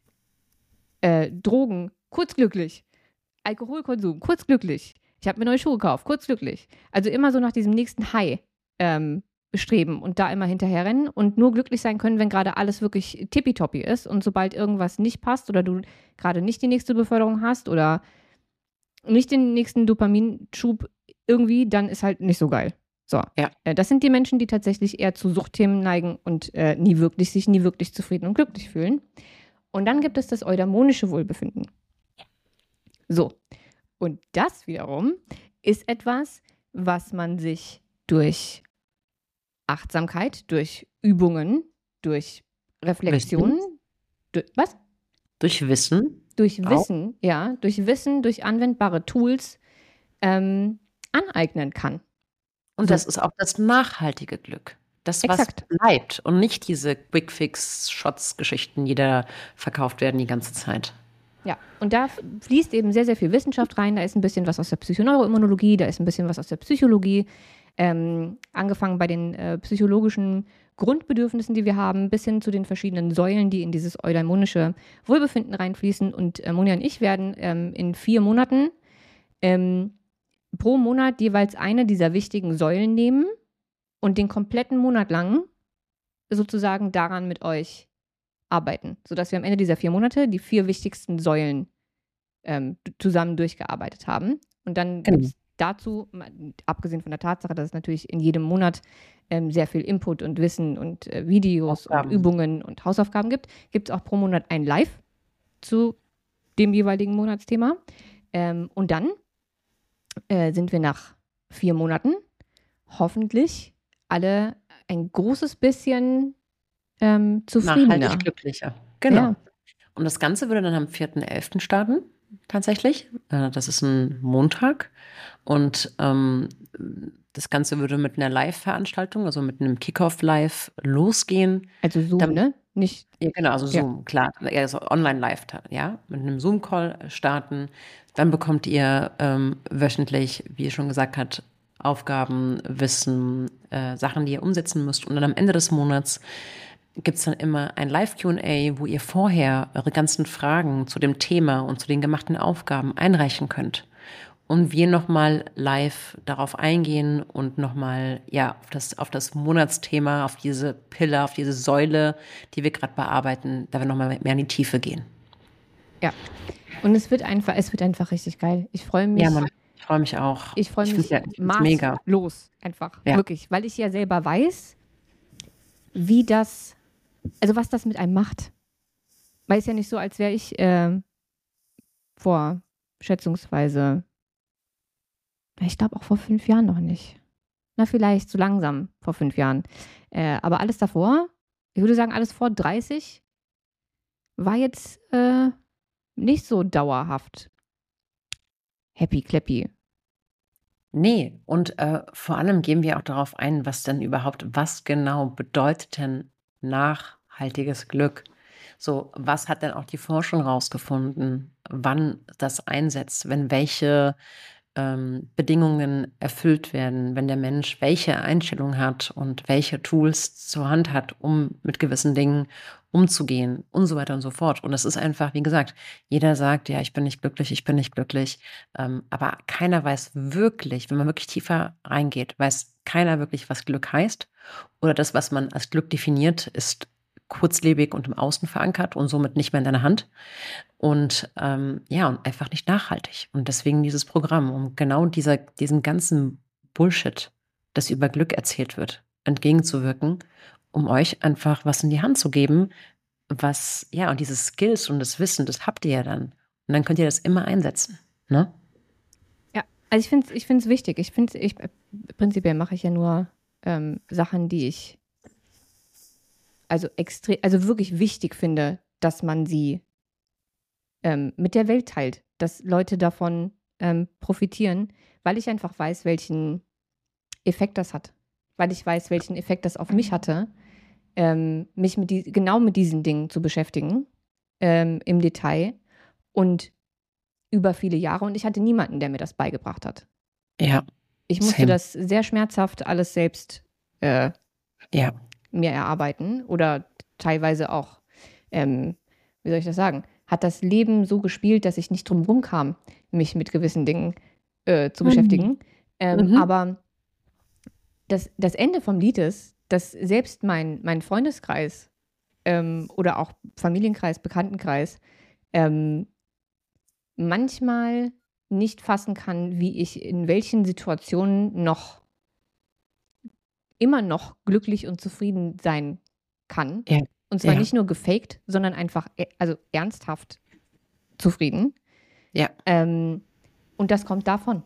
Äh, Drogen, kurz glücklich. Alkoholkonsum, kurz glücklich. Ich habe mir neue Schuhe gekauft, kurz glücklich. Also immer so nach diesem nächsten High ähm, streben und da immer hinterherrennen und nur glücklich sein können, wenn gerade alles wirklich tippitoppi ist. Und sobald irgendwas nicht passt oder du gerade nicht die nächste Beförderung hast oder nicht den nächsten Dopaminschub irgendwie, dann ist halt nicht so geil. So, Ja. äh, das sind die Menschen, die tatsächlich eher zu Suchtthemen neigen und äh, nie wirklich, sich nie wirklich zufrieden und glücklich fühlen. Und dann gibt es das eudaimonische Wohlbefinden. So, und das wiederum ist etwas, was man sich durch Achtsamkeit, durch Übungen, durch Reflexion, durch, was? Durch Wissen. Durch Auch. Wissen, ja, durch Wissen, durch anwendbare Tools ähm, aneignen kann. Und So. das ist auch das nachhaltige Glück. Das, was Exakt. bleibt und nicht diese Quick-Fix-Shots-Geschichten, die da verkauft werden die ganze Zeit. Ja, und da f- fließt eben sehr, sehr viel Wissenschaft rein. Da ist ein bisschen was aus der Psychoneuroimmunologie, da ist ein bisschen was aus der Psychologie. Ähm, angefangen bei den äh, psychologischen Grundbedürfnissen, die wir haben, bis hin zu den verschiedenen Säulen, die in dieses eudaimonische Wohlbefinden reinfließen. Und äh, Monja und ich werden ähm, in vier Monaten ähm, pro Monat jeweils eine dieser wichtigen Säulen nehmen und den kompletten Monat lang sozusagen daran mit euch arbeiten, sodass wir am Ende dieser vier Monate die vier wichtigsten Säulen ähm, d- zusammen durchgearbeitet haben. Und dann Genau. gibt es dazu, ma- abgesehen von der Tatsache, dass es natürlich in jedem Monat ähm, sehr viel Input und Wissen und äh, Videos Aufgaben. und Übungen und Hausaufgaben gibt, gibt es auch pro Monat ein Live zu dem jeweiligen Monatsthema. Ähm, und dann äh, sind wir nach vier Monaten hoffentlich alle ein großes bisschen ähm, zufriedener. Nachhaltig glücklicher. Genau. Ja. Und das Ganze würde dann am vierten elften starten, tatsächlich. Äh, Das ist ein Montag. Und ähm, das Ganze würde mit einer Live-Veranstaltung, also mit einem Kickoff-Live losgehen. Also Zoom, Dann- ne? Nicht, Ja, genau, also Ja. Zoom, klar. Ja, also online-live, ja, mit einem Zoom-Call starten. Dann bekommt ihr ähm, wöchentlich, wie ihr schon gesagt habt, Aufgaben, Wissen, äh, Sachen, die ihr umsetzen müsst. Und dann am Ende des Monats gibt es dann immer ein Live-Q und A, wo ihr vorher eure ganzen Fragen zu dem Thema und zu den gemachten Aufgaben einreichen könnt. Und wir nochmal live darauf eingehen und nochmal ja, auf das, auf das Monatsthema, auf diese Pille, auf diese Säule, die wir gerade bearbeiten, da wir nochmal mehr in die Tiefe gehen. ja. Und es wird einfach, es wird einfach richtig geil. Ich freue mich. Ja, Mann, ich freue mich auch. Ich freue Ich mich find's ja- ich find's mega. maßlos einfach. Ja. Wirklich. Weil ich ja selber weiß, wie das, also was das mit einem macht. Weil es ja nicht so, als wäre ich äh, vor schätzungsweise, ich glaube auch vor fünf Jahren noch nicht. Na, vielleicht so langsam vor fünf Jahren. Äh, aber alles davor, ich würde sagen, alles vor dreißig war jetzt äh, nicht so dauerhaft happy clappy. Nee, und äh, vor allem gehen wir auch darauf ein, was denn überhaupt, was genau bedeutet denn nachhaltiges Glück? So, was hat denn auch die Forschung rausgefunden, wann das einsetzt, wenn welche ähm, Bedingungen erfüllt werden, wenn der Mensch welche Einstellung hat und welche Tools zur Hand hat, um mit gewissen Dingen umzugehen und so weiter und so fort. Und es ist einfach, wie gesagt, jeder sagt, ja, ich bin nicht glücklich, ich bin nicht glücklich. Ähm, aber keiner weiß wirklich, wenn man wirklich tiefer reingeht, weiß keiner wirklich, was Glück heißt. Oder das, was man als Glück definiert, ist kurzlebig und im Außen verankert und somit nicht mehr in deiner Hand. Und ähm, ja, und einfach nicht nachhaltig. Und deswegen dieses Programm, um genau dieser, diesem ganzen Bullshit, das über Glück erzählt wird, entgegenzuwirken, um euch einfach was in die Hand zu geben, was, ja, und diese Skills und das Wissen, das habt ihr ja dann. Und dann könnt ihr das immer einsetzen. Ne? Ja, also ich finde es ich find's wichtig. Ich finde, ich, prinzipiell mache ich ja nur ähm, Sachen, die ich also extrem, also wirklich wichtig finde, dass man sie ähm, mit der Welt teilt, dass Leute davon ähm, profitieren, weil ich einfach weiß, welchen Effekt das hat. Weil ich weiß, welchen Effekt das auf mich hatte, ähm, mich mit die, genau mit diesen Dingen zu beschäftigen, ähm, im Detail und über viele Jahre. Und ich hatte niemanden, der mir das beigebracht hat. Ja, Ich musste Same. das sehr schmerzhaft alles selbst äh, ja. mir erarbeiten oder teilweise auch, ähm, wie soll ich das sagen, hat das Leben so gespielt, dass ich nicht drum rumkam, mich mit gewissen Dingen äh, zu Mhm. beschäftigen. Ähm, Mhm. Aber das, das Ende vom Lied ist, dass selbst mein, mein Freundeskreis ähm, oder auch Familienkreis, Bekanntenkreis ähm, manchmal nicht fassen kann, wie ich in welchen Situationen noch immer noch glücklich und zufrieden sein kann. Ja. Und zwar Ja. nicht nur gefaked, sondern einfach, e- also ernsthaft zufrieden. Ja. Ähm, und das kommt davon.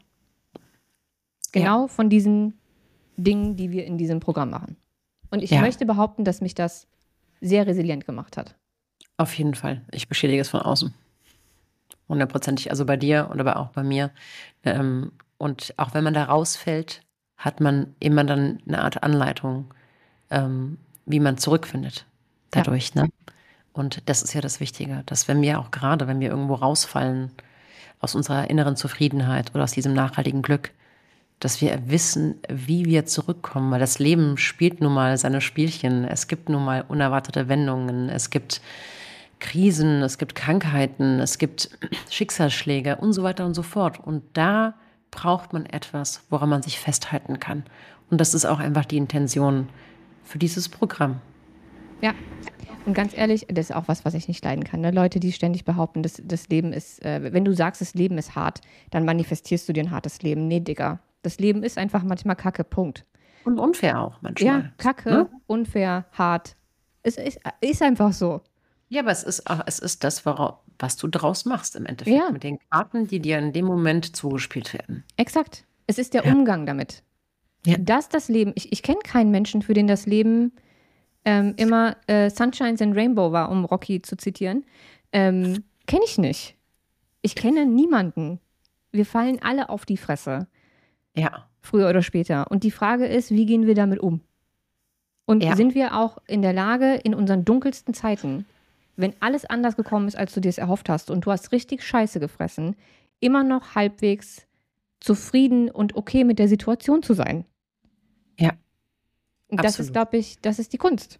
Genau von diesen Dingen, die wir in diesem Programm machen. Und ich Ja. möchte behaupten, dass mich das sehr resilient gemacht hat. Auf jeden Fall. Ich bestätige es von außen. Hundertprozentig. Also bei dir und aber auch bei mir. Ähm, und auch wenn man da rausfällt, hat man immer dann eine Art Anleitung, ähm, wie man zurückfindet dadurch. Ne? Und das ist ja das Wichtige, dass wenn wir auch gerade, wenn wir irgendwo rausfallen aus unserer inneren Zufriedenheit oder aus diesem nachhaltigen Glück, dass wir wissen, wie wir zurückkommen, weil das Leben spielt nun mal seine Spielchen. Es gibt nun mal unerwartete Wendungen, es gibt Krisen, es gibt Krankheiten, es gibt Schicksalsschläge und so weiter und so fort. Und da braucht man etwas, woran man sich festhalten kann. Und das ist auch einfach die Intention für dieses Programm. Ja. Und ganz ehrlich, das ist auch was, was ich nicht leiden kann. Ne? Leute, die ständig behaupten, das, das Leben ist, äh, wenn du sagst, das Leben ist hart, dann manifestierst du dir ein hartes Leben. Nee, Digga. Das Leben ist einfach manchmal Kacke, Punkt. Und unfair auch manchmal. Ja, Kacke, Ne? unfair, hart. Es ist, ist einfach so. Ja, aber es ist, auch, es ist das, wora- was du draus machst im Endeffekt. Ja. Mit den Karten, die dir in dem Moment zugespielt werden. Exakt. Es ist der Ja. Umgang damit. Ja. Dass das Leben, ich, ich kenne keinen Menschen, für den das Leben ähm, immer äh, Sunshines and Rainbow war, um Rocky zu zitieren. Ähm, kenne ich nicht. Ich kenne niemanden. Wir fallen alle auf die Fresse, Ja. früher oder später. Und die Frage ist, wie gehen wir damit um? Und Ja. sind wir auch in der Lage, in unseren dunkelsten Zeiten, wenn alles anders gekommen ist, als du dir es erhofft hast und du hast richtig Scheiße gefressen, immer noch halbwegs zufrieden und okay mit der Situation zu sein? Ja. Und das Absolut. ist, glaube ich, das ist die Kunst.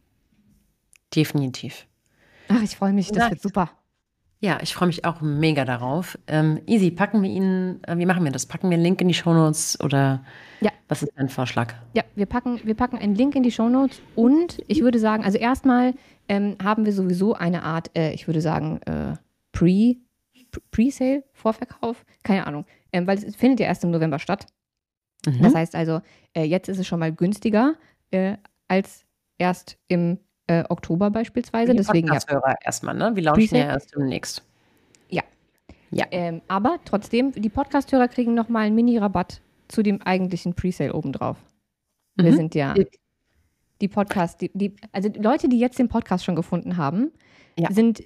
Definitiv. Ach, ich freue mich, das Ja. wird super. Ja, ich freue mich auch mega darauf. Ähm, easy, packen wir ihn, äh, wie machen wir das? Packen wir einen Link in die Shownotes oder Ja. was ist dein Vorschlag? Ja, wir packen, wir packen einen Link in die Shownotes und ich würde sagen, also erstmal ähm, haben wir sowieso eine Art, äh, ich würde sagen, äh, Pre, Pre-Sale, Vorverkauf, keine Ahnung, ähm, weil es findet ja erst im November statt. Mhm. Das heißt also, äh, jetzt ist es schon mal günstiger äh, als erst im äh, Oktober beispielsweise. Die Deswegen ja. Podcast-Hörer erstmal, ne? Wir launchen Presale? ja erst demnächst. Ja. Ja. Ähm, aber trotzdem, die Podcast-Hörer kriegen nochmal einen Mini-Rabatt zu dem eigentlichen Presale obendrauf. Wir Mhm. sind ja die Podcast, die, die, also die Leute, die jetzt den Podcast schon gefunden haben, Ja. sind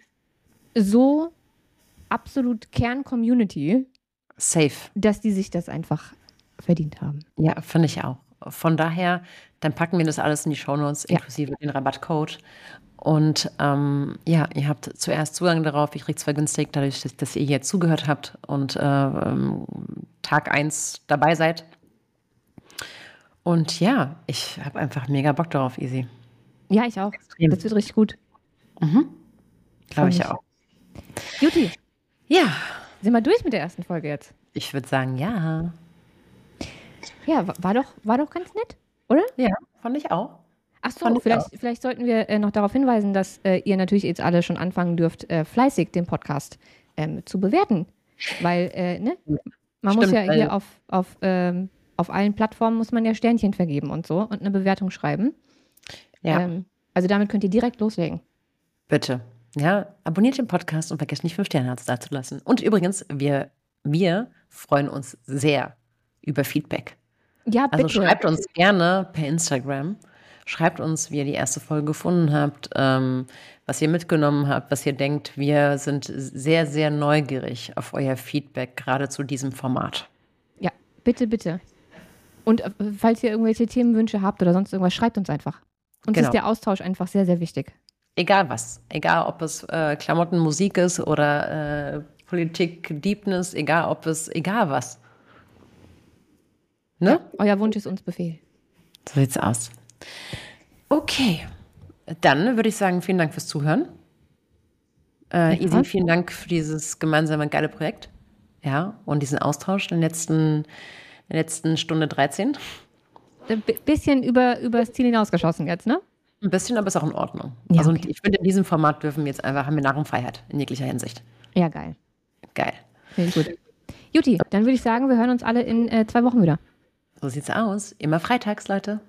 so absolut Kern-Community, Safe. dass die sich das einfach verdient haben. Ja, finde ich auch. Von daher, dann packen wir das alles in die Shownotes, Ja. inklusive den Rabattcode. Und ähm, ja, ihr habt zuerst Zugang darauf. Ich kriege zwar günstig, dadurch, dass, dass ihr hier zugehört habt und äh, ähm, Tag eins dabei seid. Und ja, ich habe einfach mega Bock darauf, Easy. Ja, ich auch. Extrem. Das wird richtig gut. Mhm. Glaube ich mich. auch. Juti, Ja, sind wir durch mit der ersten Folge jetzt? ich würde sagen, ja. Ja, wa- war doch, war doch ganz nett, oder? Ja, fand ich auch. Ach so, Fand ich vielleicht, vielleicht sollten wir äh, noch darauf hinweisen, dass äh, ihr natürlich jetzt alle schon anfangen dürft, äh, fleißig den Podcast ähm, zu bewerten. Weil, äh, ne? Man muss Stimmt, ja weil- hier auf, auf, ähm, auf allen Plattformen muss man ja Sternchen vergeben und so und eine Bewertung schreiben. Ja, Ähm, also damit könnt ihr direkt loslegen. bitte. Ja, abonniert den Podcast und vergesst nicht fünf Sterne da zu lassen. Und übrigens, wir, wir freuen uns sehr über Feedback. Ja, Also bitte. schreibt uns gerne per Instagram. Schreibt uns, wie ihr die erste Folge gefunden habt, ähm, was ihr mitgenommen habt, was ihr denkt. Wir sind sehr, sehr neugierig auf euer Feedback, gerade zu diesem Format. Ja, bitte, bitte. Und äh, falls ihr irgendwelche Themenwünsche habt oder sonst irgendwas, schreibt uns einfach. Uns Genau. ist der Austausch einfach sehr, sehr wichtig. Egal was. Egal, ob es äh, Klamotten, Musik ist oder äh, Politik, Deepness, egal ob es, egal was. Ne? Euer Wunsch ist uns Befehl. So sieht's aus. Okay. Dann würde ich sagen, vielen Dank fürs Zuhören. Äh, Ja. Easy, vielen Dank für dieses gemeinsame geile Projekt. Ja, und diesen Austausch in der letzten, in der letzten Stunde dreizehn. Ein bi- bisschen über, über das Ziel hinausgeschossen jetzt, ne? Ein bisschen, aber ist auch in Ordnung. Ja, also okay. ich finde, in diesem Format dürfen wir jetzt einfach, haben wir Narrenfreiheit in jeglicher Hinsicht. Ja, geil. Geil. Finde ich gut. Juti, dann würde ich sagen, wir hören uns alle in äh, zwei Wochen wieder. So sieht's aus. Immer freitags, Leute.